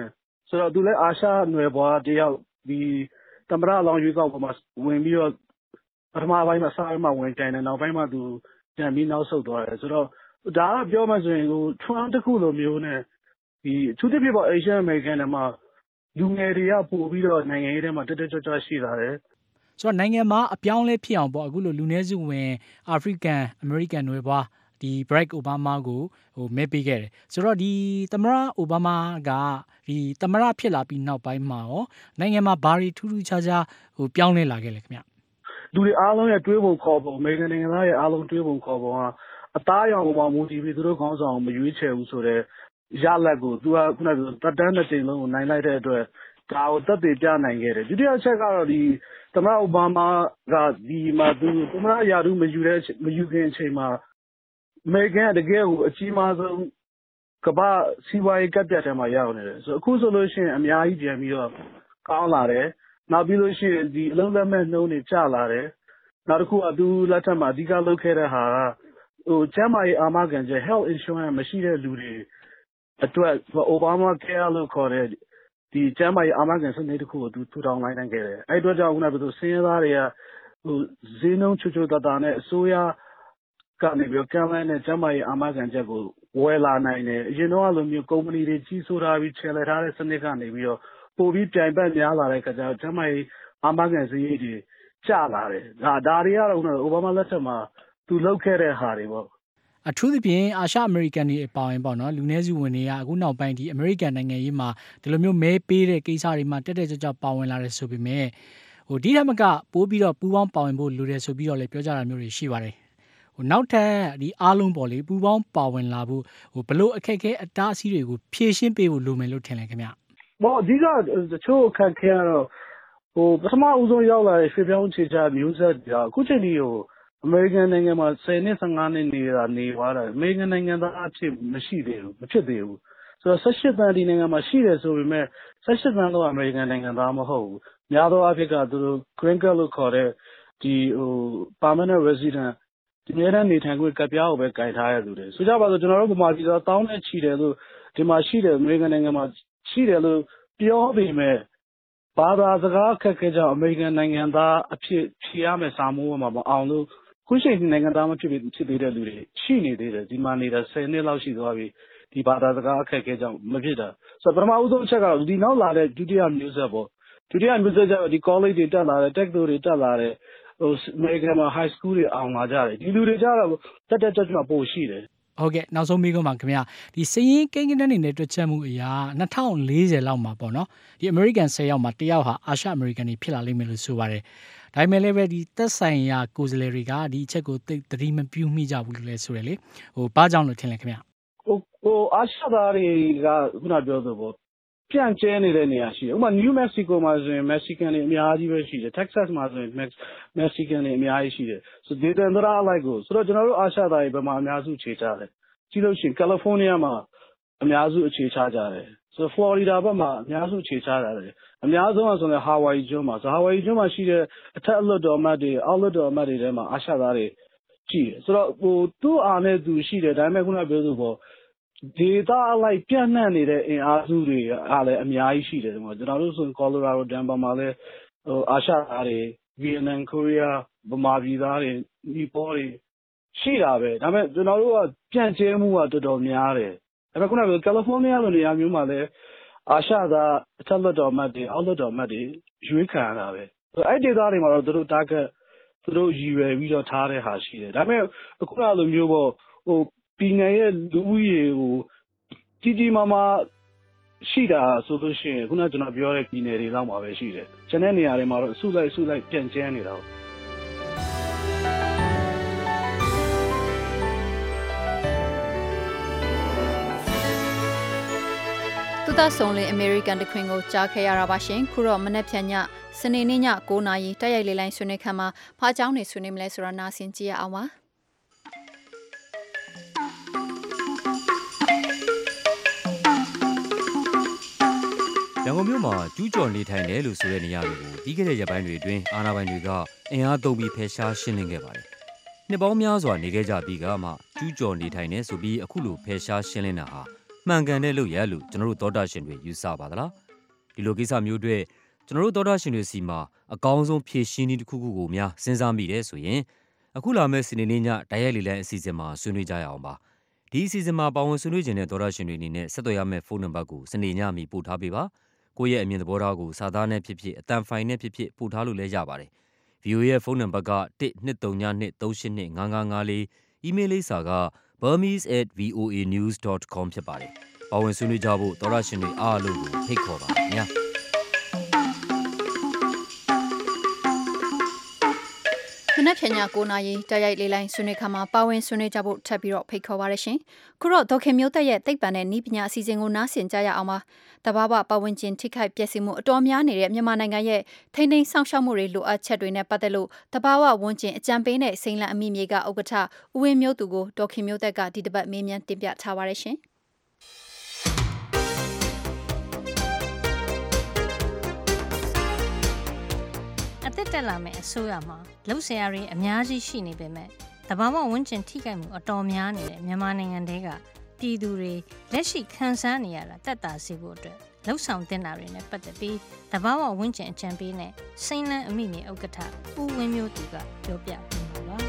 ဆိုတော့သူလည်းအာရှနွယ်ဘွားတယောက်ဒီသမ္မတလောင်ရွေးကောက်ပွဲမှာဝင်ပြီးတော့ပထမပိုင်းမှာစားရမှာဝင်ကြတယ်နောက်ပိုင်းမှာသူပြန်ပြီးနောက်ဆုတ်သွားတယ်ဆိုတော့ဒါကပြောမှဆိုရင်Trump တစ်ခုလိုမျိုးနဲ့ဒီသူတစ်ပြပေါ့ Asian American တွေမှာလူငယ်တွေကပို့ပြီးတော့နိုင်ငံရေးထဲမှာတက်ကြွရှိလာတယ်ဆိုတော့နိုင်ငံမှာအပြောင်းလဲဖြစ်အောင်ပေါ့အခုလိုလူနည်းစုဝင်အာဖရိကန်အမေရိကန်နွယ်ဘွားဒီ Barack Obama ကိုမဲပေးခဲ့တယ်ဆိုတော့ဒီသမ္မတအိုဘားမားကဒီသမ္မတဖြစ်လာပြီးနောက်ပိုင်းမှာရောနိုင်ငံမှာဘာတွေထူးထူးခြားခြားပြောင်းလဲလာခဲ့လဲခင်ဗျလူတွေအားလုံးရဲ့တွေးပုံခေါ်ပုံအမေရိကန်နိုင်ငံသားရဲ့အားလုံးတွေးပုံခေါ်ပုံကအသားရောင်ပေါ်မှာမူတည်ပြီးသူတို့ခေါင်းဆောင်မရွေးချယ်ဘူးဆိုတော့ရလက်ကိုသူကခုနကတက်တန်းတဲ့ချိန်လုံးကိုနိုင်လိုက်တဲ့အတွက်ဒါကိုတက်တည်ပြနိုင်ခဲ့တယ်ဒုတိယချက်ကတော့ဒီသမ္မတအိုဘားမားကဒီမှာသူသမ္မတရာထူးမယူခင်အချိန်မှာအမေရိကန်တကယ်ကိုအကြီးမားဆုံးကမ္ဘာစီးပွားရေးကပ်ပြတ်ထဲမှာရောက်နေတယ်ဆိုအခုဆိုလို့ရှိရင်အများကြီးပြန်ပြီးတော့ကောင်းလာတယ်နောက်ပြီးလို့ရှိရင်ဒီအလုံးလက်မဲ့နှုံးတွေကျလာတယ်နောက်တစ်ခုကသူလက်ထက်မှာအဓိကလုပ်ခဲ့တဲ့ဟာကကျန်းမာရေးအာမခံချက် health insurance မရှိတဲ့လူတွေအတွက် Obama Care လို့ခေါ်တဲ့ဒီကျန်းမာရေးအာမခံစနစ်တစ်ခုကိုသူထူထောင်လိုက်နိုင်ခဲ့တယ်အဲ့အတွက်ကြောင့်ခုနကပြောဆင်းရဲသားတွေကဈေးနှုန်းချိုးတာနဲ့အစိုးရကနေပြီးကမ်းလှမ်းတဲ့ကျန်းမာရေးအာမခံချက်ကိုဝယ်လာနိုင်တယ်အရင်တော့လိုမျိုးကုမ္ပဏီတွေကြီးစိုးထားပြီးချဲ့လဲထားတဲ့စနစ်ကနေပြီးတော့ပို့ပြီးပြိုင်ဘက်များလာတဲ့အခါကျတော့ကျန်းမာရေးအာမခံစရိတ်တွေကျလာတယ်ဒါတွေကတော့အိုဘားမားလက်ထက်မှာသူလုပ်ခဲ့တဲ့ဟာတွေပေါ့အထူးသဖြင့်အာရှအမေရိကန်တွေအပါအဝင်ပေါ့နော်လူနည်းစုဝင်တွေကအခုနောက်ပိုင်းဒီအမေရိကန်နိုင်ငံရေးမှာဒီလိုမျိုးမဲပေးတဲ့ကိစ္စတွေမှာတက်ကြွပါဝင်လာတယ်ဆိုပေမဲ့ဒီထက်မကပိုးပြီးတော့ပူးပေါင်းပါဝင်ဖို့လိုတယ်ဆိုပြီးတော့လည်းပြောကြတာမျိုးတွေရှိပါတယ်နောက်ထပ်ဒီအားလုံးပေါ့လေပူပေါင်းပါဝင်လာဖို့ဘလို့အခက်အခဲအတားအဆီးတွေကိုဖြေရှင်းပေးဖို့လိုမယ်လို့ထင်တယ်ခင်ဗျအဓိကတချို့အခက်အခဲကတော့ပထမဦးဆုံးရောက်လာတဲ့ရွှေပြောင်းခြေချမျိုးဆက်တွေကအခုချိန်ထိအမေရိကန်နိုင်ငံမှာ10နှစ်15နှစ်နေသွားတာအမေရိကန်နိုင်ငံသားအဖြစ်မရှိသေးဘူးမဖြစ်သေးဘူးဆိုတော့18တန်းဒီနိုင်ငံမှာရှိတယ်ဆိုပေမဲ့18တန်းတော့အမေရိကန်နိုင်ငံသားမဟုတ်ဘူးများသောအားဖြင့်ကသူတို့ green card လို့ခေါ်တဲ့ဒီpermanent resident ဒီနေ့တန်းနေထိုင်ခွင့်ကပ်ပြားကိုပဲကင်ထားရသူတွေဆိုကြပါစို့ကျွန်တော်တို့ဗမာပြည်သားတောင်းနဲ့ချီတယ်လို့ဒီမှာရှိတယ်အမေရိကန်နိုင်ငံမှာရှိတယ်လို့ပြောပေမဲ့ဘာသာစကားအခက်အခဲကြောင့်အမေရိကန်နိုင်ငံသားအဖြစ်ဖြေရမယ်စာမိုးမှာမအောင်လို့ခုချိန်ဒီနိုင်ငံသားမဖြစ်သေးတဲ့လူတွေရှိနေသေးတယ်ဒီမှာနေတာ10နှစ်လောက်ရှိသွားပြီဒီဘာသာစကားအခက်အခဲကြောင့်မဖြစ်တာဆိုတော့ပထမဦးဆုံးအချက်ကတော့ဒီနောက်လာတဲ့ဒုတိယမျိုးဆက်ပေါ့ဒုတိယမျိုးဆက်ကျတော့ဒီ college တွေတက်လာတယ် tech တွေတက်လာတယ်အမေရိကန်မှာ high school တွေအောင်လာကြတယ်ဒီလူတွေကြတော့တက်ကြွပို့ရှိတယ်ဟုတ်ကဲ့နောက်ဆုံးမိကုန်းပါခင်ဗျာဒီစည်ရင်ကိန်းကနန်းနေနဲ့တွက်ချက်မှုအရာ2040လောက်မှာပေါ့နော်ဒီ American 10ယောက်မှာ1ယောက်ဟာအာရှ American တွေဖြစ်လာလိမ့်မယ်လို့ဆိုပါတယ်ဒါပေမဲ့လည်းပဲဒီသက်ဆိုင်ရာကိုယ်စားလှယ်တွေကဒီအချက်ကိုသိသတိမပြုမိကြဘူးလို့လည်းဆိုရလေဘာကြောင့်လို့ထင်လဲခင်ဗျာအာရှသားတွေကခုနပြောသလိုပေါ့ပြန့်ကျဲနေတဲ့နေရာရှိတယ်ဥပမာ New Mexico မှာဆိုရင် Mexican တွေအများကြီးပဲရှိတယ် Texas မှာဆိုရင် Mexican တွေအများကြီးရှိတယ်ဆိုဒေသန္တရအလိုက်ကိုဆိုတော့ကျွန်တော်တို့အာရှသားတွေဘယ်မှာအများစုခြေချတယ်ကြည့်လို့ရှိရင် California မှာအများစုအခြေချကြတယ်ဆို Florida ဘက်မှာအများစုအခြေချကြတယ်အများဆုံးဆိုရင် Hawaii ကျွန်းမှာဆို Hawaii ကျွန်းမှာရှိတဲ့အထက်အလွတ်တော်အမတ်တွေအောက်လွတ်တော်အမတ်တွေထဲမှာအာရှသားတွေရှိတယ်ဆိုတော့သူ့အားနဲ့သူရှိတယ်ဒါပေမဲ့ခုနပြောသလိုပေါ့ဒေတာအလိုက်ပြန့်နှံ့နေတဲ့အင်အားစုတွေကလည်းအများကြီးရှိတယ်ဒီမှာကျွန်တော်တို့ဆိုရင် Colorado Denver မှာလည်းအာရှသားတွေ Vietnam Korea ဗမာပြည်သားတွေနီပေါတွေရှိတာပဲဒါပေမဲ့ကျွန်တော်တို့ကပြန့်ကျဲမှုကတော်တော်များတယ်ဒါပေမဲ့ခုနက California လိုနေရာမျိုးမှာလည်းအာရှသားအထက်လွှတ်တော်အမတ်တွေအောက်လွှတ်တော်အမတ်တွေရွေးခံရတာပဲအဲ့ဒေသတွေမှာတော့သူတို့ target သူတို့ရည်ရွယ်ပြီးတော့ထားတဲ့ဟာရှိတယ်ဒါပေမဲ့ခုနလိုမျိုးပေါ့ပြည်နယ်ရဲ့လူဦးရေကိုကြီးကြီးမားမားရှိတာဆိုလို့ရှိရင်ခုနကျွန်တော်ပြောတဲ့ပြည်နယ်တွေလောက်မှာပဲရှိတယ်။ကျန်တဲ့နေရာတွေမှာတော့အစုလိုက်ပြန်ကျန်းနေတာပေါ့သူသားဆောင်လင် American တခွင်ကိုကြားခဲ့ရတာပါရှင်ခုတော့မနေ့ဖြန်ညစနေနေ့ည9:00နာရီတက်ရိုက်လေးလိုင်းဆွေးနွေးခန်းမှာဖားเจ้าနေဆွေးနွေးမလဲဆိုတာနားဆင်ကြည့်ရအောင်ပါရန်ကုန်မြို့မှာကျူးကျော်နေထိုင်တယ်လို့ဆိုတဲ့နေရာတွေကိုပြီးခဲ့တဲ့ရက်ပိုင်းတွေအတွင်းအာဏာပိုင်တွေကအင်အားသုံးပြီးဖယ်ရှားရှင်းလင်းခဲ့ပါတယ်။နှစ်ပေါင်းများစွာနေခဲ့ကြပြီးကမှကျူးကျော်နေထိုင်နေဆိုပြီးအခုလိုဖယ်ရှားရှင်းလင်းတာဟာမှန်ကန်တဲ့လုပ်ရလို့ကျွန်တော်တို့သောတာရှင်တွေယူဆပါသလားဒီလိုကိစ္စမျိုးတွေကျွန်တော်တို့သောတာရှင်တွေစီမှာအကောင်းဆုံးဖြည့်ရှင်းနည်းတစ်ခုခုကိုများစဉ်းစားမိတယ်ဆိုရင်အခုလာမယ့်စနေနေ့ညတိုက်ရိုက်လေလံအစီအစဉ်မှာဆွေးနွေးကြရအောင်ပါဒီအစီအစဉ်မှာပါဝင်ဆွေးနွေးခြင်းတဲ့သောတာရှင်တွေအနေနဲ့ဆက်သွယ်ရမယ့်ဖုန်းနံပါတ်ကိုစနေညမီပို့ထားပေးပါကိုယ့်ရဲ့အမြင်သဘောထားကိုစာသားနဲ့ဖြစ်ဖြစ်အတန်ဖိုင်နဲ့ဖြစ်ဖြစ်ပို့ထားလို့လည်းရပါတယ် VOA ရဲ့ဖုန်းနံပါတ်က12393855554အီးမေးလ်လိပ်စာက burmese@voanews.com ဖြစ်ပါတယ်ပါဝင်ဆွေးနွေးကြဖို့သောတာရှင်တွေအားလုံးကိုဖိတ်ခေါ်ပါခင်ဗျာမနက်ဖြန်ည9:00နာရီတိုက်ရိုက်လေလိုင်းဆွေးနွေးခါမှာပါဝင်ဆွေးနွေးကြဖို့ထပ်ပြီးတော့ဖိတ်ခေါ်ပါရရှင်။ခုတော့ဒေါခင်မျိုးသက်ရဲ့သိပ္ပံနဲ့နည်းပညာအစီအစဉ်ကိုနားဆင်ကြရအောင်ပါ။တဘာဝပတ်ဝန်းကျင်ထိခိုက်ပျက်စီးမှုအတော်များနေတဲ့မြန်မာနိုင်ငံရဲ့ထိန်းသိမ်းဆောင်ရှောက်မှုတွေလိုအပ်ချက်တွေနဲ့ပတ်သက်လို့တဘာဝဝန်းကျင်အကြံပေးနဲ့စိန်လန့်အမိမြေကဥက္ကဋ္ဌဦးဝင်းမျိုးသူကိုဒေါခင်မျိုးသက်ကဒီတစ်ပတ်မေးမြန်းတင်ပြထားပါရရှင်။အသက်တက်လာမယ့်အစိုးရမှာလှုပ်ရှားရည်အများကြီးရှိနေပေမဲ့တဘာဝဝန်းကျင်ထိခိုက်မှုအတော်များနေတဲ့မြန်မာနိုင်ငံတွေကပြည်သူတွေလက်ရှိခံစားနေရတာတက်တာစေဖို့အတွက်လှုပ်ဆောင်တင်တာတွေနဲ့ပတ်သက်ပြီးတဘာဝဝန်းကျင်အကြံပေးနဲ့စိန်လန်းအမိမြေဥက္ကဋ္ဌဦးဝင်းမျိုးသူကပြောပြပေးပါပါ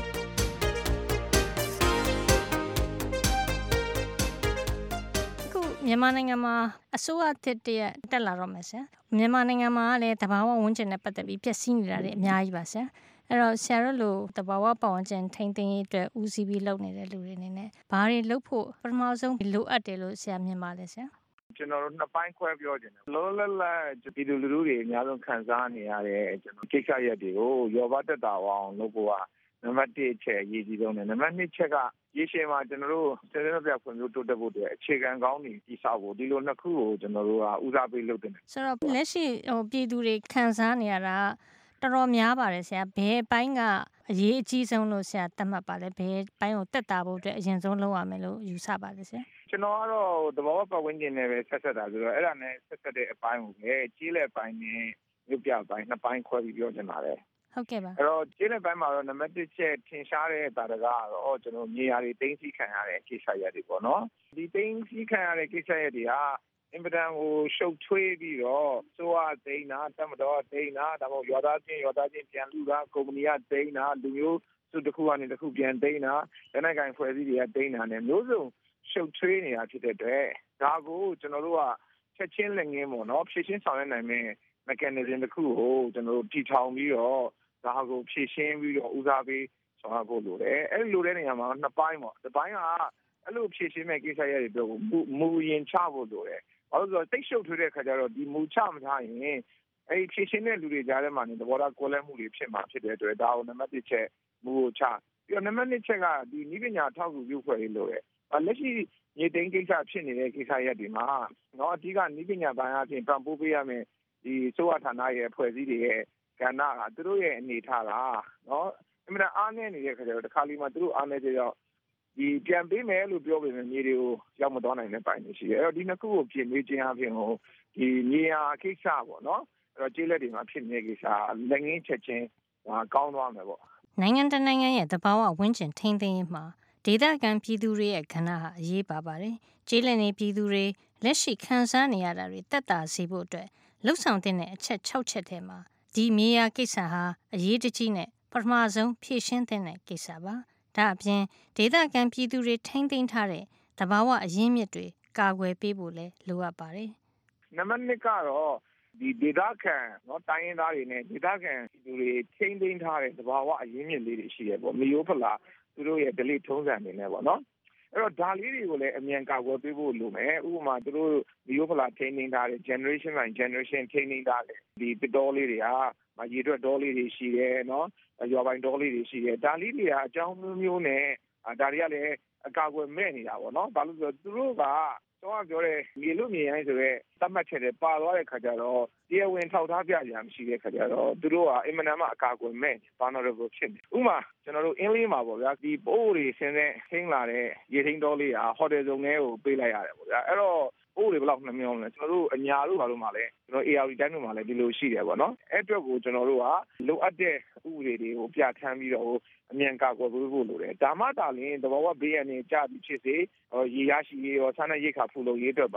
မြန်မာနိုင်ငံမှာအစိုးရတစ်တရက်တက်လာတော့မယ်ဆရာမြန်မာနိုင်ငံမှာလည်းတဘာဝဝန်းကျင်နဲ့ပတ်သက်ပြီးပျက်စီးနေတာတွေအများကြီးပါဆရာအဲ့တော့ဆရာတို့လိုတဘာဝပတ်ဝန်းကျင်ထိန်းသိမ်းရေးအတွက်ဦးစီးပြီးလုပ်နေတဲ့လူတွေအနေနဲ့ဘာတွေလုပ်ဖို့ပထမဆုံးလိုအပ်တယ်လို့ဆရာမြင်ပါလဲဆရာကျွန်တော်တို့နှစ်ပိုင်းခွဲပြောခြင်းတယ်လောလောလတ်ပြည်သူလူထုတွေအများဆုံးခံစားနေရတဲ့ကျွန်တော်ကိစ္စရပ်တွေကိုရောဘတက်တာအောင်လုပ်ဖို့ကနံပါတ်1ချက်အရေးကြီးဆုံးတယ်နံပါတ်2ချက်ကရေရှည်မှာကျွန်တော်တို့စတဲ့ပြဖွံ့ဖြိုးတိုးတက်ဖို့အတွက်အခြေခံကောင်းတွေတည်ဆောက်ဖို့ဒီလိုနှစ်ခုကိုကျွန်တော်တို့ကဦးစားပေးလုပ်တင်တယ်ဆိုတော့လက်ရှိပြည်သူတွေခံစားနေရတာတော်တော်များပါတယ်ဆရာဘယ်ပိုင်းကအရေးအကြီးဆုံးလို့ဆရာသတ်မှတ်ပါလဲဘယ်ပိုင်းကိုတက်တာဖို့အတွက်အရင်ဆုံးလုပ်ရမယ်လို့ယူဆပါလဲဆရာကျွန်တော်ကတော့တဘာဝပတ်ဝန်းကျင်နဲ့ပဲဆက်ဆက်တာဆိုတော့အဲ့ဒါနဲ့ဆက်ဆက်တဲ့အပိုင်းကိုပဲကြီးလက်ပိုင်းနဲ့ရုပ်ပြပိုင်းနှစ်ပိုင်းခွဲပြီးပြောချင်ပါတယ်ဟုတ်ကဲ့ပါအဲ့တော့ကြီးလက်ပိုင်းမှာတော့နံပါတ်1ချက်ထင်ရှားတဲ့တာတကတော့ကျွန်တော်မြေယာတွေတင်းစီခံရတဲ့ကိစ္စရပ်တွေပေါ့နော်ဒီတင်းစီခံရတဲ့ကိစ္စရပ်တွေကအင်ပဒံကိုရှုပ်ထွေးပြီးတော့စိုးရသိန်းတာတမတော်သိန်းတာဒါမှမဟုတ်ရွာသားချင်းပြန်လူတာကုမ္ပဏီကသိန်းတာလူမျိုးစုတစ်ခုကနေတစ်ခုပြန်သိန်းတာလက်နက်ကိုင်ဖွဲ့စည်းတွေကသိန်းတာနဲ့မျိုးစုံရှုပ်ထွေးနေတာဖြစ်တဲ့အတွက်ဒါကိုကျွန်တော်တို့ကချက်ချင်းလက်ငင်းပေါ့နော်ဖြည့်ရှင်းဆောင်ရွက်နိုင်မယ့် mechanism တစ်ခုကိုကျွန်တော်တို့တည်ထောင်ပြီးတော့ဒါကိုဖြည့်ရှင်းပြီးတော့ဦးစားပေးဆောင်ရွက်ဖို့လိုတယ်အဲ့လိုတဲ့နေရာမှာနှစ်ပိုင်းပေါ့တစ်ပိုင်းကအဲ့လိုဖြည့်ရှင်းမဲ့ကိစ္စရပ်တွေတော့မူရင်ချဖို့လိုတယ်ဘာလို့ဆိုတော့တိတ်ရှုပ်ထွေးတဲ့ခါကျတော့ဒီမူချမထားရင်အဲ့ဖြည့်ရှင်းတဲ့လူတွေကြားထဲမှာနေသဘောထားကွဲလွဲမှုတွေဖြစ်မှာဖြစ်တဲ့အတွက်ဒါကိုနံပါတ်1ချက်မူကိုချပြီးတော့နံပါတ်2ချက်ကဒီနည်းပညာထောက်ကူပြုဖွဲ့ရေးလိုတယ်လက်ရှိမြေတိန်ကိစ္စဖြစ်နေတဲ့ကိစ္စရပ်တွေမှာเนาะအဓိကနည်းပညာပိုင်းအပြင်ပံ့ပိုးပေးရမယ်ဒီစိုးရဌာနရဲ့အဖွဲ့အစည်းတွေရဲ့ကဏ္ဍကသူတို့ရဲ့အနေထားကเนาะအမှန်အားနည်းနေတဲ့ခါကျတော့တစ်ခါလီမှာသူတို့အားနည်းကြတော့ဒီပြန်ပေးမယ်လို့ပြောပေမဲ့မြေတွေကိုရောက်မသွားနိုင်တဲ့ပိုင်းတွေရှိတယ်အဲ့တော့ဒီနှစ်ခုကိုပြင်ပေးခြင်းအပြင်ဟိုဒီမြေယာကိစ္စပေါ့เนาะအဲ့တော့ကျေးလက်တွေမှာဖြစ်နေတဲ့ကိစ္စလက်ငင်းချက်ချင်းကောင်းသွားမယ်ပေါ့နိုင်ငံတကာနိုင်ငံရဲ့တဘာဝဝန်းကျင်ထိန်းသိမ်းရေးမှာဒေသခံပြည်သူတွေရဲ့ကဏ္ဍဟာအရေးပါပါတယ်ကျေးလက်နေပြည်သူတွေလက်ရှိခံစားနေရတာတွေတက်တာစေဖို့အတွက်လှုပ်ဆောင်တဲ့အချက်6ချက်ထဲမှာဒီမြေယာကိစ္စဟာအရေးတကြီးနဲ့ပထမဆုံးဖြည့်ရှင်းတဲ့ကိစ္စပါဒါအပြင်ဒေသခံပြည်သူတွေထိန်းသိမ်းထားတဲ့တဘာဝအရင်းမြစ်တွေကာကွယ်ပေးဖို့လည်းလိုအပ်ပါတယ်နံပါတ်2ကတော့ဒီဒေသခံเนาะတိုင်းရင်းသားတွေနဲ့ဒေသခံပြည်သူတွေထိန်းသိမ်းထားတဲ့တဘာဝအရင်းမြစ်လေးတွေရှိရပေါ့မီယိုဖလာသူတို့ရဲ့ဒလိထုံးစံတွေနဲ့ပေါ့နော်အဲ့တော့ဒါလေးတွေကိုလည်းအမြန်ကာကွယ်ပေးဖို့လိုမယ်ဥပမာသူတို့မီယိုဖလာထိန်းသိမ်းထားတဲ့ generation by generation ထိန်းသိမ်းထားတဲ့ဒီပတော်လေးတွေကရေထွက်ဒေါ်လေးတွေရှိတယ်เนาะရွာပိုင်းဒေါ်လေးတွေရှိတယ်ဒါလေးတွေကအကြောင်းမျိုးနဲ့ဒါတွေကလည်းအကာအကွယ်မဲ့နေတာပေါ့နော်ဘာလို့ဆိုတော့သူတို့ကတော့ပြောတဲ့မြေလို့မြေရိုင်းဆိုရဲသတ်မှတ်ချက်တွေပါသွားတဲ့ခါကျတော့တရားဝင်ထောက်ထားပြကြရမရှိတဲ့ခါကျတော့သူတို့ကအင်မတန်မှအကာအကွယ်မဲ့ဘာလို့လဲဖြစ်နေဥပမာကျွန်တော်တို့အင်းလေးမှာပေါ့ဗျာဒီပိုးတွေဆင်းတဲ့ခင်းလာတဲ့ရေထိန်တော်လေးကဟိုတယ်စုံထဲကိုပေးလိုက်ရတယ်ပေါ့ဗျာအဲ့တော့ပိုးတွေဘယ်လောက်နှမြောင်းလဲကျွန်တော်တို့အညာတို့ဘာလို့မှလဲကျွန်တော် AR တိုင်းတို့မှလည်းဒီလိုရှိတယ်ပေါ့နော်အဲ့အတွက်ကိုကျွန်တော်တို့ကလိုအပ်တဲ့ဥပဒေတွေကိုပြဋ္ဌာန်းပြီးတော့အမြန်ကာကွယ်ပေးဖို့လိုတယ်ဒါမှသာလျှင်သဘောဝဘေးရန်နေကြပြီးဖြစ်စေရေရရှိရေးရောဆန်းတဲ့ရိတ်ခါဖူလုံရေးအတွက်ပါ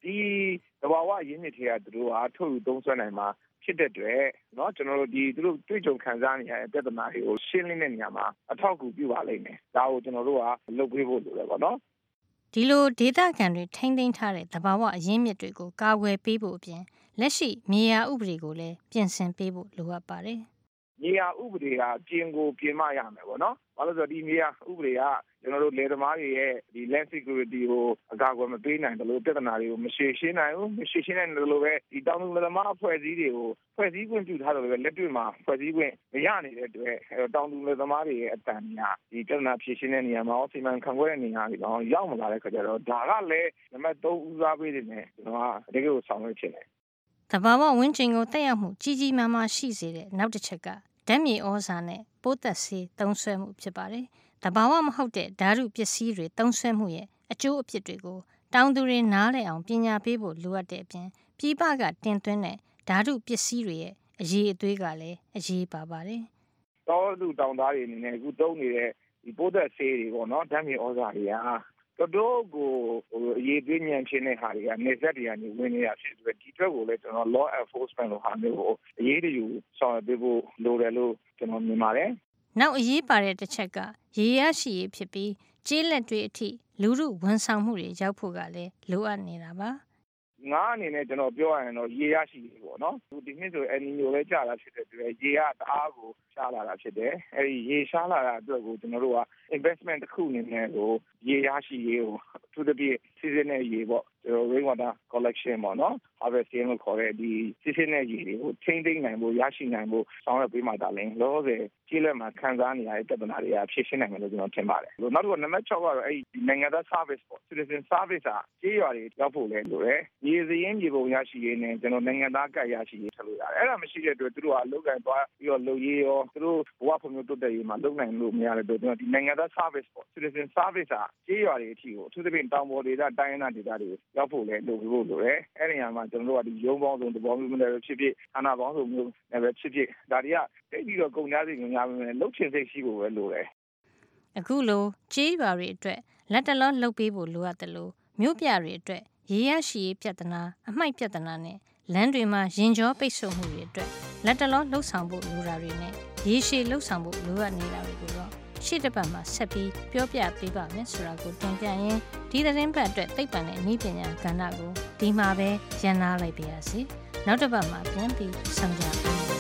ဒီသဘာဝရင်းမြစ်တွေကသူတို့ဟာထုတ်ယူသုံးစွဲနိုင်မှာဖြစ်တဲ့အတွက်เนาะကျွန်တော်တို့ဒီသူတို့တွေ့ကြုံခံစားနေရတဲ့ပြဿနာတွေကိုရှင်းလင်းတဲ့နေရာမှာအထောက်အကူပြုပါလိမ့်မယ်ဒါကိုကျွန်တော်တို့ကလုပ်ပေးဖို့လိုတယ်ပေါ့နော်ဒီလိုဒေသခံတွေထိမ့်သိမ်းထားတဲ့သဘာဝအရင်းမြစ်တွေကိုကာကွယ်ပေးဖို့အပြင်လက်ရှိမြေယာဥပဒေကိုလည်းပြင်ဆင်ပေးဖို့လိုအပ်ပါတယ်မြေယာဥပဒေကပြင်ကိုပြင်မရမယ်ပေါ့နော်ဘာလို့ဆိုတော့ဒီမြေယာဥပဒေကကျွန်တော်တို့လယ်သမားတွေရဲ့ဒီ land security ကိုအကာအကွယ်မပေးနိုင်တယ်လို့ပြဿနာတွေကိုမရှင်းရှင်းနိုင်ဘူးမရှင်းရှင်းနိုင်တယ်လို့ပဲဒီတောင်သူလယ်သမားအဖွဲ့အစည်းတွေကိုဖွဲ့စည်းခွင့်ပြုထားတယ်လို့ပဲလက်တွေ့မှာဖွဲ့စည်းခွင့်မရနေတဲ့အတွက်တောင်သူလယ်သမားတွေရဲ့အတန်များဒီပြဿနာဖြေရှင်းတဲ့နေရာမှာစီမံခန့်ခွဲတဲ့နေရာတွေတော့ရောက်မလာတဲ့ခါကျတော့ဒါကလည်းနံပါတ်3ဦးစားပေးနေတယ်ကျွန်တော်ကတကယ်ကိုဆောင်ရွက်ဖြစ်တယ်သဘာဝဝန်းကျင်ကိုတက်ရောက်မှုကြီးကြီးမားမားရှိစေတဲ့နောက်တစ်ချက်ကဓာတ်မြေဩဇာနဲ့ပိုးသက်ဆေးသုံးစွဲမှုဖြစ်ပါတယ်။သဘာဝမဟုတ်တဲ့ဓာတုပစ္စည်းတွေသုံးစွဲမှုရဲ့အကျိုးအဖြစ်တွေကိုတောင်သူတွေနားလည်အောင်ပညာပေးဖို့လိုအပ်တဲ့အပြင်ပြည်ပကတင်သွင်းတဲ့ဓာတုပစ္စည်းတွေရဲ့အရေးအသွေးကလည်းအရေးပါပါတယ်။တောသူတောင်သားတွေအနေနဲ့အခုသုံးနေတဲ့ဒီပိုးသက်ဆေးတွေပေါ့နော်ဓာတ်မြေဩဇာတွေကတော်ကိုအရေးသွေးညံဖြစ်တဲ့ဟာတွေကနေဆက်တွေကနေဝင်နေတာဖြစ်တယ်ဒီအတွက်ကိုလည်းကျွန်တော် law enforcement လို့ဟာမျိုးကိုအရေးတယူဆောင်ရွက်ပေးဖို့လိုတယ်လို့ကျွန်တော်မြင်ပါတယ်။နောက်အရေးပါတဲ့တစ်ချက်ကရေရရှိရေးဖြစ်ပြီးကျေးလက်တွေအထိလူမှုဝန်ဆောင်မှုတွေရောက်ဖို့ကလည်းလိုအပ်နေတာပါ။ငါအနေနဲ့ကျွန်တော်ပြောရရင်တော့ရေရရှိရေးပေါ့နော်ဒီနှစ်ဆိုအနီမျိုးလဲကြာလာဖြစ်တဲ့အတွက်ရေကတအားကိုရှားလာတာဖြစ်တယ်အဲဒီရေရှားလာတာအတွက်ကိုကျွန်တော်တို့က investment တစ်ခုအနေနဲ့ကိုရေရရှိရေးကိုသူတို့ဒီ seasonal ရေပေါ့ကျွန်တော် rain water collection ပေါ့နော် harvesting လို့ခေါ်တဲ့ဒီ seasonal ရေတွေကိုထိန်းသိမ်းနိုင်ဖို့ရရှိနိုင်ဖို့ဆောင်ရွက်ပေးမှသာလျှင်လောဆယ်ကျေးလက်မှာခံစားနေရတဲ့ပြဿနာတွေကဖြေရှင်းနိုင်မယ်လို့ကျွန်တော်ထင်ပါတယ်နောက်တစ်ခုနံပါတ်6ကတော့အဲဒီနိုင်ငံသား service ပေါ့ citizen service ကကျေးရွာတွေရောက်ဖို့လည်းလိုတယ်ရေစရင်းမြေပုံရရှိရေးနဲ့ကျွန်တော်နိုင်ငံသားကတ်ရရှိရေးထပ်လို့ရတယ်အဲ့ဒါမရှိတဲ့အတွက်သူတို့ကအလုပ်ကိုင်သွားပြီးတော့လုပ်ရေးရောသူတို့ဘဝဖွံ့ဖြိုးတိုးတက်ရေးမှာလုပ်နိုင်လို့မရတဲ့အတွက်ကျွန်တော်ဒီနိုင်ငံသား service ပေါ့ citizen service ကကျေးရွာတွေအထိကိုအထူးသဖြင့်တောင်ပေါ်ဒေသတိုင်းရင်းသားဒေသတွေရောက်ဖို့လည်းလိုဖို့လိုတယ်အဲ့ဒီနေရာမှာကျွန်တော်တို့ကဒီရုံးပေါင်းစုံတဘောမျိုးနဲ့ပဲဖြစ်ဖြစ်ဌာနပေါင်းစုံမျိုးနဲ့ပဲဖြစ်ဖြစ်ဒါတွေကတိတ်ပြီးတော့ကုန်ကြစိတ်များမယ်လှုပ်ချင်စိတ်ရှိဖို့ပဲလိုတယ်အခုလိုကျေးရွာတွေအတွက်လက်တလောလှုပ်ပေးဖို့လိုအပ်တယ်လို့မြို့ပြတွေအတွက်ရေရရှိရေးပြဿနာအမှိုက်ပြဿနာနဲ့လမ်းတွေမှာရင်ကြောပိတ်ဆို့မှုတွေအတွက်လက်တလောလှုပ်ဆောင်ဖို့လိုတာတွေနဲ့ရေရှည်လှုပ်ဆောင်ဖို့လိုအပ်နေတာတွေကိုတော့ရှေ့တစ်ပတ်မှာဆက်ပြီးပြောပြပေးပါမယ်ဆိုတာကိုတင်ပြရင်းဒီသတင်းပတ်အတွက်သိပ္ပံနဲ့နည်းပညာကဏ္ဍကိုဒီမှာပဲရန်နာလိုက်ပါရစေနောက်တစ်ပတ်မှာပြန်ပြီးဆောင်ကြပါမယ်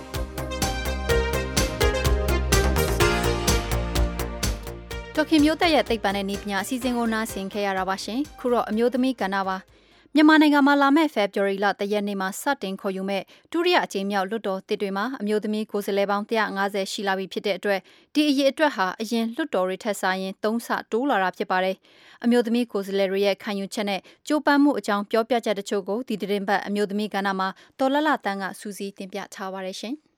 ဒေါခင်မျိုးသက်ရဲ့သိပ္ပံနဲ့နည်းပညာအစီအစဉ်ကိုနားဆင်ခဲ့ရတာပါရှင်ခုတော့အမျိုးသမီးကဏ္ဍပါမြန်မာနိုင်ငံမှာလာမယ့် February လ3ရက်နေ့မှာစတင်ခေါ်ယူမဲ့ဒုတိယအကြိမ်မြောက်လွှတ်တော်တစ်တွေမှာအမျိုးသမီးကိုယ်စားလှယ်ပေါင်း150ရှိလာပြီဖြစ်တဲ့အတွက်ဒီအရေးအတွက်ဟာအရင်လွှတ်တော်တွေထက်စာရင်3ဆတိုးလာတာဖြစ်ပါတယ်။အမျိုးသမီးကိုယ်စားလှယ်တွေရဲ့ခံယူချက်နဲ့ကြိုးပမ်းမှုအကြောင်းပြောပြချက်တချို့ကိုဒီသတင်းပတ်အမျိုးသမီးကဏ္ဍမှာတော်လလတန်းကစူးစီးတင်ပြထားပါရရှင်။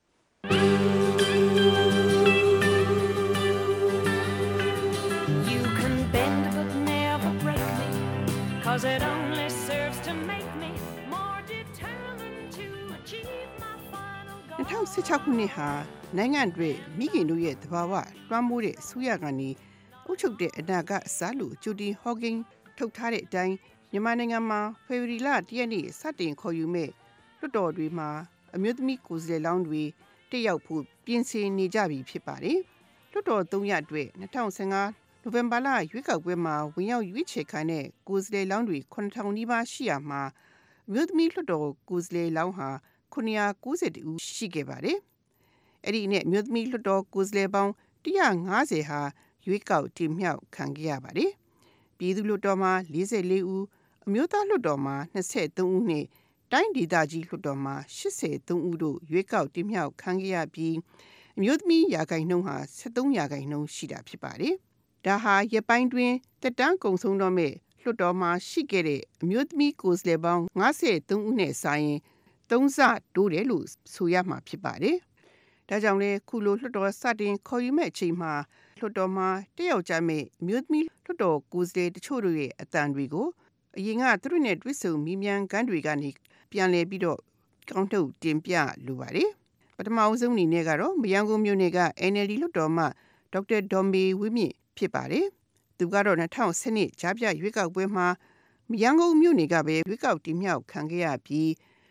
Cause it only serves to make me more determined to achieve my final goal 2016ခုနှစ်ဟာနိုင်ငံတွေမိခင်တို့ရဲ့သဘာဝလွှမ်းမိုးတဲ့အစိုးရကနေအုပ်ချုပ်တဲ့အနာဂတ်အစားလို့ဂျူဒီဟော့ကင်းထုတ်ထားတဲ့အတိုင်းမြန်မာနိုင်ငံမှာဖေဖော်ဝါရီလ1ရက်နေ့စတင်ခေါ်ယူမဲ့လွှတ်တော်တွေမှာအမျိုးသမီးကိုယ်စားလှယ်လောင်းတွေတက်ရောက်ဖို့ပြင်ဆင်နေကြပြီဖြစ်ပါတယ်လွှတ်တော်3ရက်အတွက်2015နိုဝင်ဘာလရွေးကောက်ပွဲမှာဝင်ရောက်ရွေးချယ်ခံတဲ့ကိုယ်စားလှယ်လောင်းတွေ9000နီးပါးရှိရမှာမြို့သမီးလွှတ်တော်ကိုယ်စားလှယ်လောင်းဟာ990ဦးရှိခဲ့ပါတယ်။အဲ့ဒီနဲ့မြို့သမီးလွှတ်တော်ကိုယ်စားလှယ်ပေါင်း150ဟာရွေးကောက်တင်မြှောက်ခံခဲ့ရပါတယ်။ပြည်သူ့လွှတ်တော်မှာ44ဦးအမျိုးသားလွှတ်တော်မှာ23ဦးနဲ့တိုင်းဒေသကြီးလွှတ်တော်မှာ83ဦးတို့ရွေးကောက်တင်မြှောက်ခံခဲ့ရပြီးအမျိုးသမီးရာခိုင်နှုန်းဟာ73ရာခိုင်နှုန်းရှိတာဖြစ်ပါတယ်။ဒါဟာရပိုင်းတွင်တက်တန်းကုံဆုံးတော့မဲ့လွှတ်တော်မှာရှိခဲ့တဲ့အမျိုးသမီးကိုယ်စားလှယ်ပေါင်း53ဦးနဲ့စာရင်3ဆတိုးတယ်လို့ဆိုရမှာဖြစ်ပါတယ်။ဒါကြောင့်လဲခုလိုလွှတ်တော်စတင်ခေါ်ယူမဲ့အချိန်မှာလွှတ်တော်မှာတက်ရောက်ကြမဲ့အမျိုးသမီးလွှတ်တော်ကိုယ်စားလှယ်တချို့တို့ရဲ့အသံတွေကိုအရင်ကသူတို့နဲ့တွေ့ဆုံမိမြန်ခန်းတွေကနေပြန်လည်ပြီးတော့ကောင်းထုတ်တင်ပြလိုပါတယ်။ပထမအဆုံးအနေနဲ့ကတော့မရန်ကုန်မြို့နယ်က NLD လွှတ်တော်မှဒေါက်တာဒေါ်မေဝင်းမြင့်ဖြစ်ပါတယ်။သူကတော့2012ကြားပြရွေးကောက်ပွဲမှာမရန်ကုန်မြို့နယ်ကပဲရွေးကောက်တင်မြှောက်ခံခဲ့ရပြီး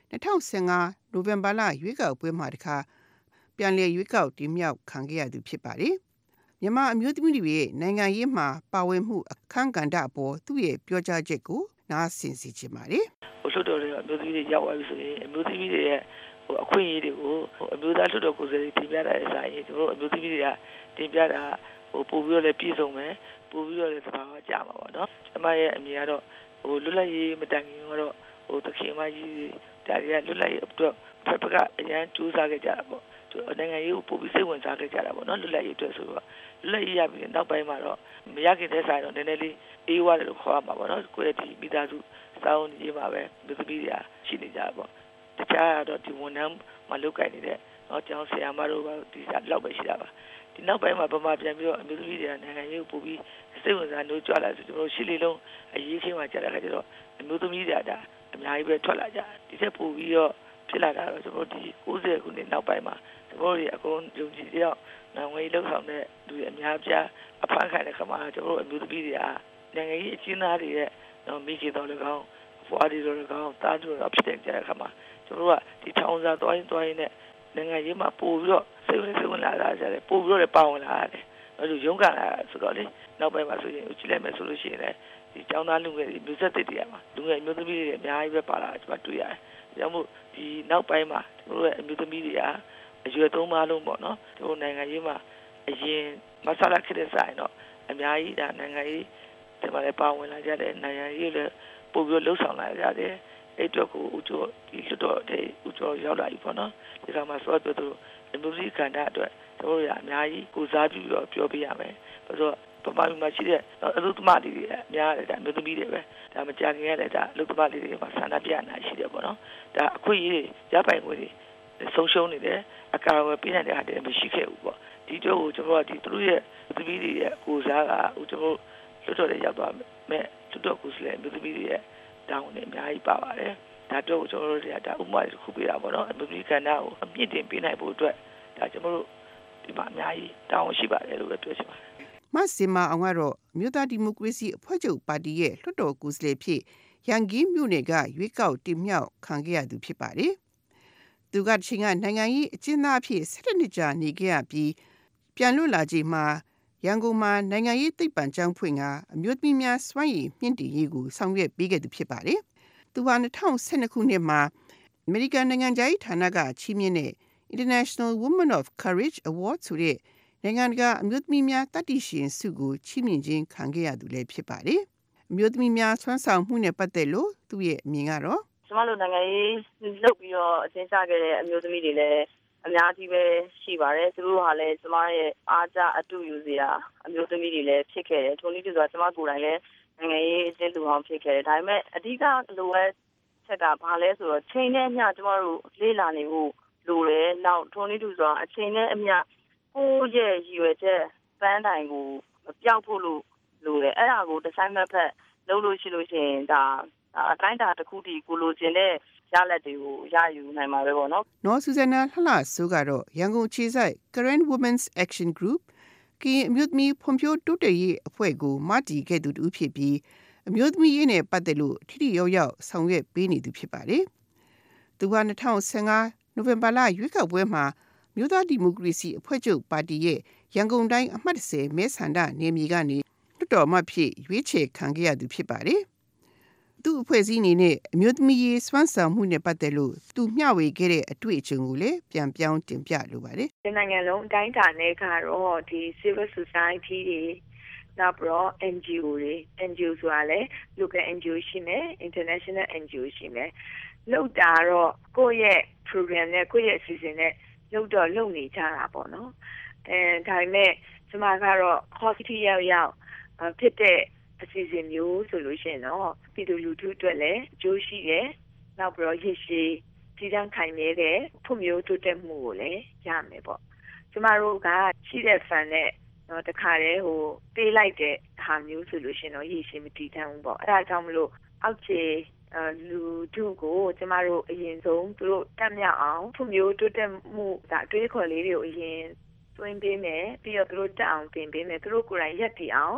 2015နိုဝင်ဘာလရွေးကောက်ပွဲမှာတခါပြန်လည်ရွေးကောက်တင်မြှောက်ခံခဲ့ရသူဖြစ်ပါတယ်။မြန်မာအမျိုးသမီးတွေရဲ့နိုင်ငံရေးမှာပါဝင်မှုအခမ်းကဏ္ဍအပေါ်သူ့ရဲ့ပြောကြားချက်ကိုနားဆင်စီချင်ပါတယ်။လွှတ်တော်တွေအမျိုးသမီးတွေရောက်သွားပြီဆိုရင်အမျိုးသမီးတွေရဲ့အခွင့်အရေးတွေကိုအမျိုးသားလွှတ်တော်ကိုယ်စားလှယ်တင်ပြတဲ့အစားရင်တို့အမျိုးသမီးတွေကတင်ပြတာပို့ပြီးတော့လည်းပြည့်စုံမယ်ပို့ပြီးတော့လည်းသဘာဝကျမှာပေါ့နော်။အမရဲ့အမြင်ကတော့လွတ်လပ်ရေးမတိုင်ခင်ကတော့တခင်မကြီးဒါတွေကလွတ်လပ်ရေးအတွက်ဖက်ဖက်ကအရန်ကြိုးစားခဲ့ကြတာပေါ့နိုင်ငံရေးကိုပို့ပြီးစိတ်ဝင်စားခဲ့ကြတာပေါ့နော်လွတ်လပ်ရေးအတွက်ဆိုတော့လွတ်လပ်ရေးရပြီးနောက်ပိုင်းမှာတော့မရခင်တဲ့ဆိုင်တော့နည်းနည်းလေးအေးဝါတယ်လို့ခေါ်ရမှာပေါ့နော်ကိုယ့်ရဲ့ဒီမိသားစုစောင်းကြီးမှာပဲလူသမီးတွေကရှိနေကြတာပေါ့တခြားတော့ဒီဝန်ထမ်းမှာလုပ်ကိုင်နေတဲ့ကျောင်းဆရာမတို့ကဒီလောက်ပဲရှိတာပါဒီနောက်ပိုင်းမှာဗမာပြန်ပြီးတော့အမျိုးသမီးတွေကနိုင်ငံရေးကိုပို့ပြီးစိတ်ဝင်စားလို့ကြွလာဆိုကျွန်တော်ရှစ်လေးလုံးအရေးချင်းမှာကြာတဲ့ခါကျတော့အမျိုးသမီးတွေကဒါအများကြီးပဲထွက်လာကြဒီချက်ပို့ပြီးတော့ဖြစ်လာတာတော့ကျွန်တော်ဒီ90ခုနှစ်နောက်ပိုင်းမှာကျွန်တော်တို့အကုန်ယုံကြည်တယောက်နိုင်ငံရေးလှုပ်ဆောင်တဲ့လူတွေအများပြားအဖမ်းခံတဲ့ခါမှာကျွန်တော်တို့အမျိုးသမီးတွေကနိုင်ငံရေးအကျဉ်းသားတွေရဲ့မိခင်တော်လည်းကောင်းဘွားတွေတော်လည်းကောင်းတားတို့တော့ဖြစ်တဲ့ကြတဲ့ခါမှာကျွန်တော်တို့ကဒီထောင်စားသွားရင်နဲ့နိုင်ငံရေးမှာပို့ပြီးတော့စိတ်ဝင်လာတာကြတယ်ပို့ပြီးတော့လည်းပါဝင်လာတယ်အဲ့လိုရုန်းကန်လာဆိုတော့လေနောက်ပိုင်းမှာဆိုရင်ကြည့်လိုက်မယ်ဆိုလို့ရှိရင်လည်းဒီကျောင်းသားလူငယ်တွေမျိုးဆက်သစ်တွေမှာလူငယ်မျိုးသမီးတွေအများကြီးပဲပါလာကျွန်တော်တွေ့ရတယ်။ဒါကြောင့်မို့ဒီနောက်ပိုင်းမှာကျွန်တော်တို့ရဲ့အမျိုးသမီးတွေကအရွယ်သုံးပါလုံးပေါ့နော်။တို့နိုင်ငံရေးမှာအရင်မဆလာခတဲ့ဆိုင်တော့အများကြီးဒါနိုင်ငံရေးဒီမှာလည်းပါဝင်လာကြတယ်နိုင်ငံရေးလည်းပို့ပြီးလှုပ်ဆောင်လာကြတယ်။အဲ့အတွက်ကိုဦးကျော်ဒီလွတ်တော်တဲ့ဦးကျော်ရောက်လာပြီပေါ့နော်။ဒီကမှာဆိုတော့တို့အမျိုးသမီးကဏ္ဍအတွက်ကျွန်တော်တို့ကအများကြီးကိုစားပြီးတော့ပြောပြရမယ်။ဘာလို့ပမာဏမှာရှိတဲ့အလုပ်သမားတွေများတယ်ဒါအမျိုးသမီးတွေပဲဒါမကြခင်ရတဲ့ဒါအလုပ်သမားတွေမှာဆန္ဒပြနေတာရှိတယ်ပေါ့နော်ဒါအခွင့်အရေးရပိုင်ခွင့်တွေဆုံးရှုံးနေတယ်အကာအကွယ်ပေးနိုင်တဲ့ဟာတွေမရှိခဲ့ဘူးပေါ့ဒီတော့ကျွန်တော်ကဒီသူတို့ရဲ့သမီးတွေရဲ့ကိုစားကကျွန်တော်လွတ်တော်တွေရောက်သွားမယ်လွတ်တော်ကိုစလဲအမျိုးသမီးတွေရဲ့တောင်းနေအများကြီးပါပါတယ်ဒါတော့ကျွန်တော်တို့တွေကဒါဥပမာတစ်ခုပေးတာပေါ့နော်အမျိုးသမီးကဏ္ဍကိုအပြည့်တင်ပေးနိုင်ဖို့အတွက်ဒါကျွန်တော်တို့ဒီမှာအများကြီးတောင်းရှိပါတယ်လို့ပဲပြောချင်ပါတယ်မစင်မအောင်ကတော့မြို့သားဒီမိုကရေစီအဖွဲ့ချုပ်ပါတီရဲ့လွှတ်တော်ကိုယ်စားလှယ်ဖြစ်ရန်ကင်းမြို့နယ်ကရွေးကောက်တင်မြှောက်ခံခဲ့ရသူဖြစ်ပါတယ်။သူကတစ်ချိန်ကနိုင်ငံရေးအကျဉ်းသားအဖြစ်17နှစ်ကြာနေခဲ့ရပြီးပြန်လွတ်လာချိန်မှာရန်ကုန်မှာနိုင်ငံရေးသိပ္ပံကျောင်းဖွင့်ကအမျိုးသမီးများစွမ်းရည်မြင့်တင်ရေးကိုဆောင်ရွက်ပေးခဲ့သူဖြစ်ပါတယ်။သူဟာ2012ခုနှစ်မှာအမေရိကန်နိုင်ငံခြားရေးဌာနကချီးမြှင့်တဲ့ International Women of Courage Award ဆိုတဲ့နိုင်ငံတကာအမျိုးသမီးများတတိရှင်ဆုကိုချီးမြှင့်ခြင်းခံခဲ့ရသူလည်းဖြစ်ပါတယ်။အမျိုးသမီးများဆွမ်းဆောင်မှုနဲ့ပတ်သက်လို့သူ့ရဲ့အမြင်ကတော့ကျမတို့နိုင်ငံရေးလုပ်ပြီးတော့အကျဉ်းချခဲ့တဲ့အမျိုးသမီးတွေလည်းအများကြီးပဲရှိပါတယ်။သူတို့ဟာလည်းကျမရဲ့အားကြအတူယူစရာအမျိုးသမီးတွေလည်းဖြစ်ခဲ့တယ်။ထိုနည်းတူစွာကျမကိုယ်တိုင်လည်းနိုင်ငံရေးအကျဉ်းသူအောင်ဖြစ်ခဲ့တယ်။ဒါပေမဲ့အဓိကလိုအပ်ချက်ကဘာလဲဆိုတော့ချိန်နဲ့အမျှကျမတို့လေ့လာနေဖို့လိုတယ်။နောက်ထိုနည်းတူစွာအချိန်နဲ့အမျှကိုယ့်ရဲ့ရည်ရွယ်ချက်ပန်းတိုင်ကိုမပြောက်ဖို့လိုတယ်အဲ့ဒါကိုတစ်ဆိုင်မဲ့ဖက်လုပ်လို့ရှိလို့ရှိရင်ဒါအတိုင်းတာတစ်ခုတည်းကိုလိုချင်တဲ့ရလဒ်တွေကိုရယူနိုင်မှာပဲပေါ့နော်။နော်ဆူဇန်နာလှလှဆိုကတော့ရန်ကုန်ခြေဆိုင် Current Women's Action Group ကရင်အမျိုးသမီးဖွံ့ဖြိုးတိုးတက်ရေးအဖွဲ့ကိုမတည်ခဲ့သူတူဖြစ်ပြီးအမျိုးသမီးရေးနဲ့ပတ်သက်လို့ထိထိရောက်ရောက်ဆောင်ရွက်ပေးနေသူဖြစ်ပါတယ်။သူက2015နိုဝင်ဘာလရွေးကောက်ပွဲမှာမြို့သားဒီမိုကရေစီအဖွဲ့ချုပ်ပါတီရဲ့ရန်ကုန်တိုင်းအမှတ်10မဲဆန္ဒနယ်မြေကနေလွှတ်တော်မှဖြစ်ရွေးချယ်ခံခဲ့ရသူဖြစ်ပါတယ်။သူ့အဖွဲ့အစည်းအနေနဲ့အမျိုးသမီးရေးစွမ်းဆောင်မှုနဲ့ပတ်သက်လို့သူမျှဝေခဲ့တဲ့အတွေ့အကြုံကိုလည်းပြန်ပြောင်းတင်ပြလိုပါတယ်။ဒီနိုင်ငံလုံးအတိုင်းအတာနဲ့ကတော့ဒီ civil society တွေနောက်ပြီးတော့ NGO တွေ NGO ဆိုတာလည်း local NGO ရှိမယ် international NGO ရှိမယ်လောက်တာတော့ကိုယ့်ရဲ့ program နဲ့ကိုယ့်ရဲ့အစီအစဉ်နဲ့လုပ်နေကြတာပေါ့နော်ဒါပေမဲ့ကျမကတော့ cost ရောက်ဖြစ်တဲ့အစီအစဉ်မျိုးဆိုလို့ရှိရင်တော့ပြည်သူလူထုအတွက်လည်းအကျိုးရှိတယ်နောက်ပြီးတော့ရည်ရှိတည်တံ့ခိုင်မြဲတဲ့ဖွံ့ဖြိုးတိုးတက်မှုကိုလည်းရမယ်ပေါ့ကျမတို့ကရှိတဲ့ fund နဲ့တော့တခါတည်းပေးလိုက်တဲ့ဟာမျိုးဆိုလို့ရှိရင်တော့ရည်ရှိမတည်တံ့ဘူးပေါ့အဲ့ဒါကြောင့်မလို့အောက်ခြေလူထုကိုကျမတို့အရင်ဆုံးသူတို့တက်မြောက်အောင်ဖွံ့ဖြိုးတိုးတက်မှုဒါအတွေးခေါ်လေးတွေကိုအရင်သွင်းပေးမယ်ပြီးတော့သူတို့တက်အောင်တင်ပေးမယ်သူတို့ကိုယ်တိုင်ရက်တည်အောင်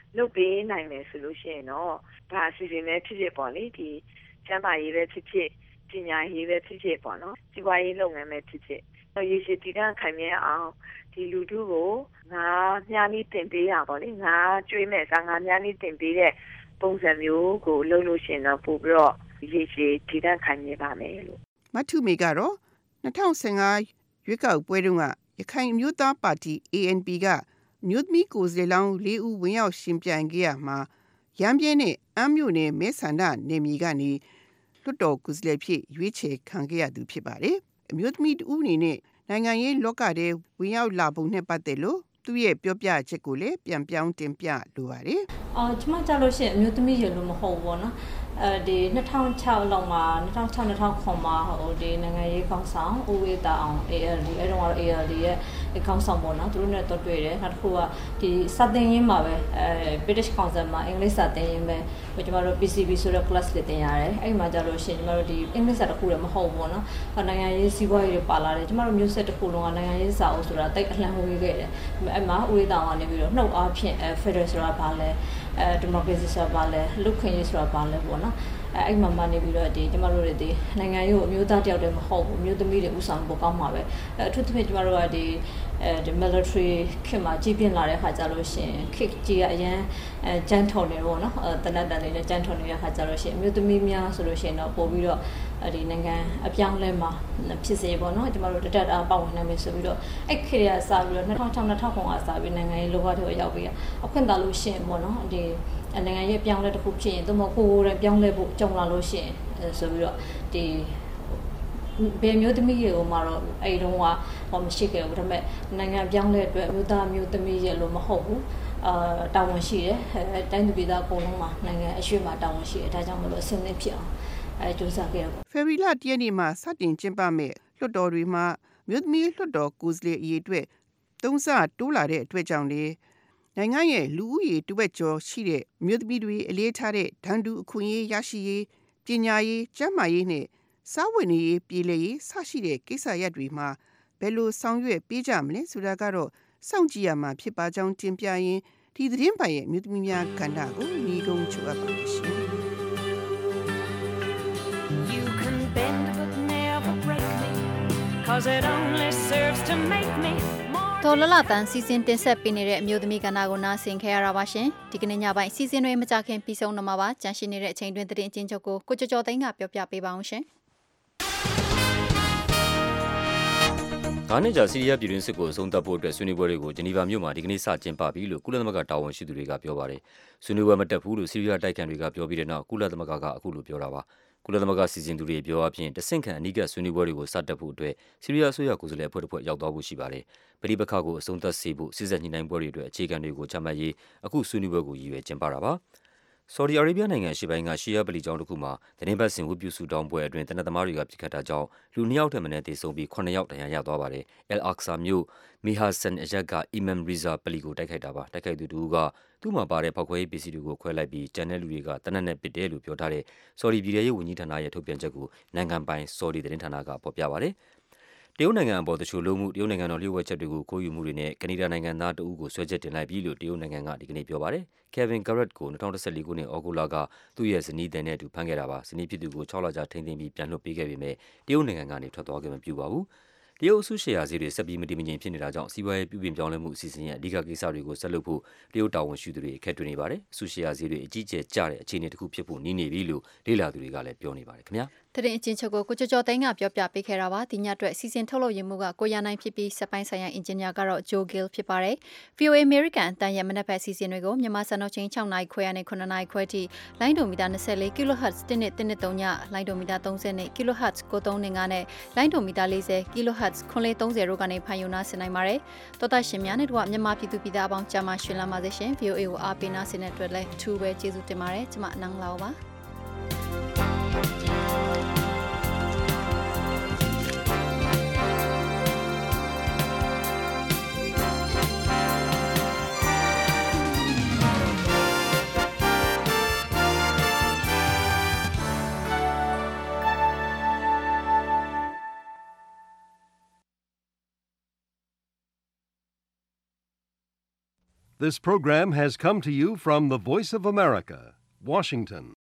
လုပ်ပေးနိုင်မယ်ဆိုလို့ရှိရင်တော့ဘာအစီအစဉ်ပဲဖြစ်ဖြစ်ပေါ့လေဒီကျန်းမာရေးပဲဖြစ်ဖြစ်ပညာရေးပဲဖြစ်ဖြစ်ပေါ့နော်စီးပွားရေးလုပ်ငန်းပဲဖြစ်ဖြစ်ရေရှည်တည်တံ့ခိုင်မြဲအောင်ဒီလူထုကိုငါမြားနည်းတင်ပေးရပါလေငါကျွေးမဲ့ငါမြားနည်းတင်ပေးတဲ့ပုံစံမျိုးကိုလုပ်လို့ရှိရင်တော့ပို့ပြီးတော့ရေရှည်တည်တံ့ခိုင်မြဲပါမယ်လို့မထုမေကတော့2015ရွေးကောက်ပွဲတုန်းကရခိုင်မျိုးသားပါတီ ANP ကမြို့သမီးကိုယ်စားလှယ်လောင်း၄ဦးဝင်ရောက်ရှင်ပြိုင်ခဲ့ရမှာရမ်းပြင်းနဲ့အမ်းမြို့နယ်မဲဆန္ဒနယ်မြေကနေလွှတ်တော်ကိုယ်စားလှယ်ဖြစ်ရွေးချယ်ခံခဲ့ရသူဖြစ်ပါတယ်အမျိုးသမီးတဦးအနေနဲ့နိုင်ငံရေးလောကထဲဝင်ရောက်လာပုံနဲ့ပတ်သက်လို့သူ့ရဲ့ပြောပြချက်ကိုလည်းပြန်ပြောင်းတင်ပြလိုပါတယ်ကျမကြလို့ရှိရင်အမျိုးသမီးရေလို့မဟုတ်ဘူးပေါ့နော်ဒီ2006လောက်မှာ2009မှာဒီနိုင်ငံရေးကောင်းဆောင်ဦးဝေးတာအောင် ALD အဲ့တော့ ALD ရဲ့ကောင်းဆောင်ပေါ့နော်သူတို့နဲ့တော့တွေ့တယ်နောက်တစ်ခုကဒီစာသင်ရင်းမှာပဲ British Council မှာအင်္ဂလိပ်စာသင်ရင်းပဲကျမတို့ PCB ဆိုတဲ့ class တွေသင်ရတယ်အဲ့မှာကြလို့ရှိရင်ကျမတို့ဒီအင်္ဂလိပ်စာတစ်ခုလည်းမဟုတ်ဘူးပေါ့နော်နိုင်ငံရေးစီးပွားရေးတွေပါလာတယ်ကျမတို့မျိုးဆက်တစ်ခုလုံးကနိုင်ငံရေးစာအုပ်ဆိုတာတိတ်အလှမ်းဝေးခဲ့တယ်အဲ့မှာဦးဝေးတာအောင်ကနေပြီးတော့နှုတ်အားဖြင့် Federal ဆိုတာဘာလဲdemocracy ဆိုတာဘာလဲလူခွင့်ရေးဆိုတာဘာလဲပေါ့နော်အဲ့မှာမှနေပြီးတော့ဒီကျမတို့တွေဒီနိုင်ငံရေးကိုအမျိုးသားတယောက်တည်းမဟုတ်ဘူးအမျိုးသမီးတွေဥဆောင်ဖို့ကောင်းမှာပဲအထူးသဖြင့်ကျမတို့ကဒီ military ခေတ်မှာကြီးပြင်းလာတဲ့ခါကျလို့ရှိရင်ခေတ်ကြီးကအရင်ကြမ်းထုံနေပေါ့နော်တနတ်တန်လေးနဲ့ကြမ်းထုံနေတဲ့ခါကျလို့ရှိရင်အမျိုးသမီးများဆိုလို့ရှိရင်တော့ပို့ပြီးတော့ဒီနိုင်ငံအပြောင်းလဲမှာဖြစ်စေပေါ့နော်ကျမတို့တက်တာပတ်ဝင်နိုင်မယ်ဆိုပြီးတော့အဲ့ခေတ်ကစပြီးတော့2006-2009ကစပြီးနိုင်ငံရေးလောကထဲကိုရောက်ပြီးအခွင့်အာဏာလို့ရှိရင်ပေါ့နော်ဒီနိုင်ငံရေးပြောင်းလဲတစ်ခုဖြစ်ရင်သူမကိုယ်တိုင်ပြောင်းလဲဖို့ကြုံလာလို့ရှိရင်ဆိုပြီးတော့ဒီဘယ်မျိုးသမီးရေကိုမှတော့အဲ့တုန်းကမရှိခဲ့ဘူးဒါပေမဲ့နိုင်ငံပြောင်းလဲအတွက်မျိုးသားမျိုးသမီးရေလို့မဟုတ်ဘူးတာဝန်ရှိတယ်တိုင်းသူပြည်သားအကုန်လုံးမှာနိုင်ငံအရွှေ့မှာတာဝန်ရှိတယ်ဒါကြောင့်မလို့အစင်းသိဖြစ်အောင်ကြိုးစားခဲ့ရပါဖေဖော်ဝါရီလ1ရက်နေ့မှာစတင်ကျင်းပမဲ့လွှတ်တော်တွေမှာမြို့သမီးလွှတ်တော်ကိုယ်စားလှယ်အရေးအတွက်သုံးဆတိုးလာတဲ့အတွက်ကြောင့်လေနိုင်ငံရဲ့လူဦးရေတစ်ဝက်ကျော်ရှိတဲ့မြို့သမီးတွေအလေးထားတဲ့ဒဏ်တူအခွင့်အရေးရရှိရေးပညာရေးကျန်းမာရေးနဲ့စားဝတ်နေရေးပြည်လည်ရေးစရှိတဲ့ကိစ္စရပ်တွေမှာဘယ်လိုဆောင်ရွက်ပေးကြမလဲဆိုတာကတော့စောင့်ကြည့်ရမှာဖြစ်ပါကြောင်းတင်ပြရင်းဒီသတင်းပိုင်ရဲ့မြို့သမီးများကဏ္ဍကိုညီကုန်းချုပ်အပ်ပါရှင် You can bend but never break me cause it only serves to make me တော်လလတန်စီစဉ်တင်ဆက်ပေးနေတဲ့အမျိုးသမီးကဏ္ဍကိုနားဆင်ခဲ့ရတာပါရှင်ဒီကနေ့ညပိုင်းစီစဉ်တွေမကြခင်ပြီးဆုံးတော့မှာပါကြန့်ရှိနေတဲ့အချိန်တွင်သတင်းအချင်းချုပ်ကိုကျော်သိန်းကပြောပြပေးပါအောင်ရှင် 9နှစ်ကြာဆီးရီးယားပြည်တွင်းစစ်ကိုအဆုံးသတ်ဖို့အတွက်ဆွေးနွေးပွဲတွေကိုဂျနီဗာမြို့မှာဒီကနေ့စကျင်းပပြီလို့ကုလသမဂ္ဂတာဝန်ရှိသူတွေကပြောပါတယ်။ဆွေးနွေးပွဲမတက်ဘူးလို့ဆီးရီးယားတိုက်ခံတွေကပြောပြီးတဲ့နောက်ကုလသမဂ္ဂကအခုလိုပြောတာပါ။ကုလသမဂ္ဂစီစဉ်သူတွေပြောအဖြစ်တဆင့်ခံအနီးကပ်ဆွေးနွေးပွဲတွေကိုစတက်ဖို့အတွက်ဆီးရီးယားအစိုးရကိုယ်စားလှယ်အဖွဲ့တစ်ဖွဲ့ရောက်သွားဖို့ရှိပါတယ်။ပဋိပက္ခကိုအဆုံးသတ်စေဖို့စစ်ဆက်ညှိနှိုင်းပွဲတွေအတွက်အခြေခံတွေကိုချမှတ်ရေးအခုဆွေးနွေးပွဲကိုရည်ရွယ်ကျင်းပတာပါ။ဆော်ဒီအာရေဗျနိုင်ငံရှေ့ပိုင်းကရှီယာဗလီကျောင်းတစ်ခုမှာသတင်းပတ်စဉ်ဝတ်ပြုဆုတောင်းပွဲအတွင်းတနက်သမားတွေကပြစ်ခတ်တာကြောင့်လူ2ယောက်ထက်မနည်းသေဆုံးပြီး9ယောက်ဒဏ်ရာရသွားပါတယ်။ El Aqsa မြို့မီဟာဆန်အရက်ကအီမမ်ရီဇာပလီကိုတိုက်ခိုက်တာပါ။တိုက်ခိုက်သူတူကသူ့မှာပါတဲ့ဖောက်ခွဲရေးပစ္စည်းတွေကိုခွဲလိုက်ပြီးကျန်တဲ့လူတွေကတနက်နဲ့ပစ်တယ်လို့ပြောထားတဲ့ဆော်ဒီပြည်ထရေးဝန်ကြီးဌာနရဲ့ထုတ်ပြန်ချက်ကိုနိုင်ငံပိုင်ဆော်ဒီသတင်းဌာနကဖော်ပြပါတယ်။တရုတ်နိုင်ငံအပေါ်တချို့လုံးမှုတရုတ်နိုင်ငံတော်လျှို့ဝှက်ချက်တွေကိုခိုးယူမှုတွေနဲ့ကနေဒါနိုင်ငံသားတဦးကိုဆွဲချက်တင်လိုက်ပြီလို့တရုတ်နိုင်ငံကဒီကနေ့ပြောပါတယ်။ Kevin Garrett ကို2014ခုနှစ်ဩဂုတ်လကသူ့ရဲ့ဇနီးသည်နဲ့အတူဖမ်းခဲ့တာပါ။ဇနီးဖြစ်သူကို6လကြာထိန်းသိမ်းပြီးပြန်လွှတ်ပေးခဲ့ပေမဲ့တရုတ်နိုင်ငံကနေထွက်သွားခဲ့မပြုပါဘူး။တရုတ်အစုရှယ်ယာဈေးတွေဆက်ပြီးမတည်မငြိမ်ဖြစ်နေတာကြောင့်စီးပွားရေးပြုပြင်ပြောင်းလဲမှုအစီအစဉ်ရဲ့အဓိကကိစ္စတွေကိုဆက်လုပ်ဖို့တရုတ်တာဝန်ရှိသူတွေအခက်တွေ့နေပါတယ်။အစုရှယ်ယာဈေးတွေအကြီးအကျယ်ကျတဲ့အခြေအနေတစ်ခုဖြစ်ဖို့နီးနေပြီလို့လေ့လာသူတွေကလည်းပြောနေပါတယ်ခင်ဗျာ။သတင်းအချင်းချုပ်ကိုကျော်သိန်းကပြောပြပေးခဲ့တာပါဒီညအတွက်စီစဉ်ထုတ်လုပ်ရမှုကကိုရနိုင်ဖြစ်ပြီးစက်ပိုင်းဆိုင်ရာအင်ဂျင်နီယာကတော့ Joe Gill ဖြစ်ပါတယ် VOA American အတန်ရမနက်ဖက်စီစဉ်တွေကိုမြန်မာစံတော်ချိန်6နာရီခွဲနဲ့9နာရီခွဲထိလိုင်းဒိုမီတာ24 kHz 1.3ညလိုင်းဒိုမီတာ30 kHz 93.5နဲ့လိုင်းဒိုမီတာ40 kHz 930တို့ကနေဖန်ယူနာဆင်နိုင်ပါတယ်တော်တာရှင်များနဲ့တို့ကမြန်မာပြည်သူပြည်သားအပေါင်းကြာမှရှင်လာပါစေရှင် VOA ကိုအားပေးနာဆင်တဲ့အတွက်လည်းအထူးပဲကျေးဇူးတင်ပါတယ်ကျွန်မအနန်းလာပါ This program has come to you from the Voice of America, Washington.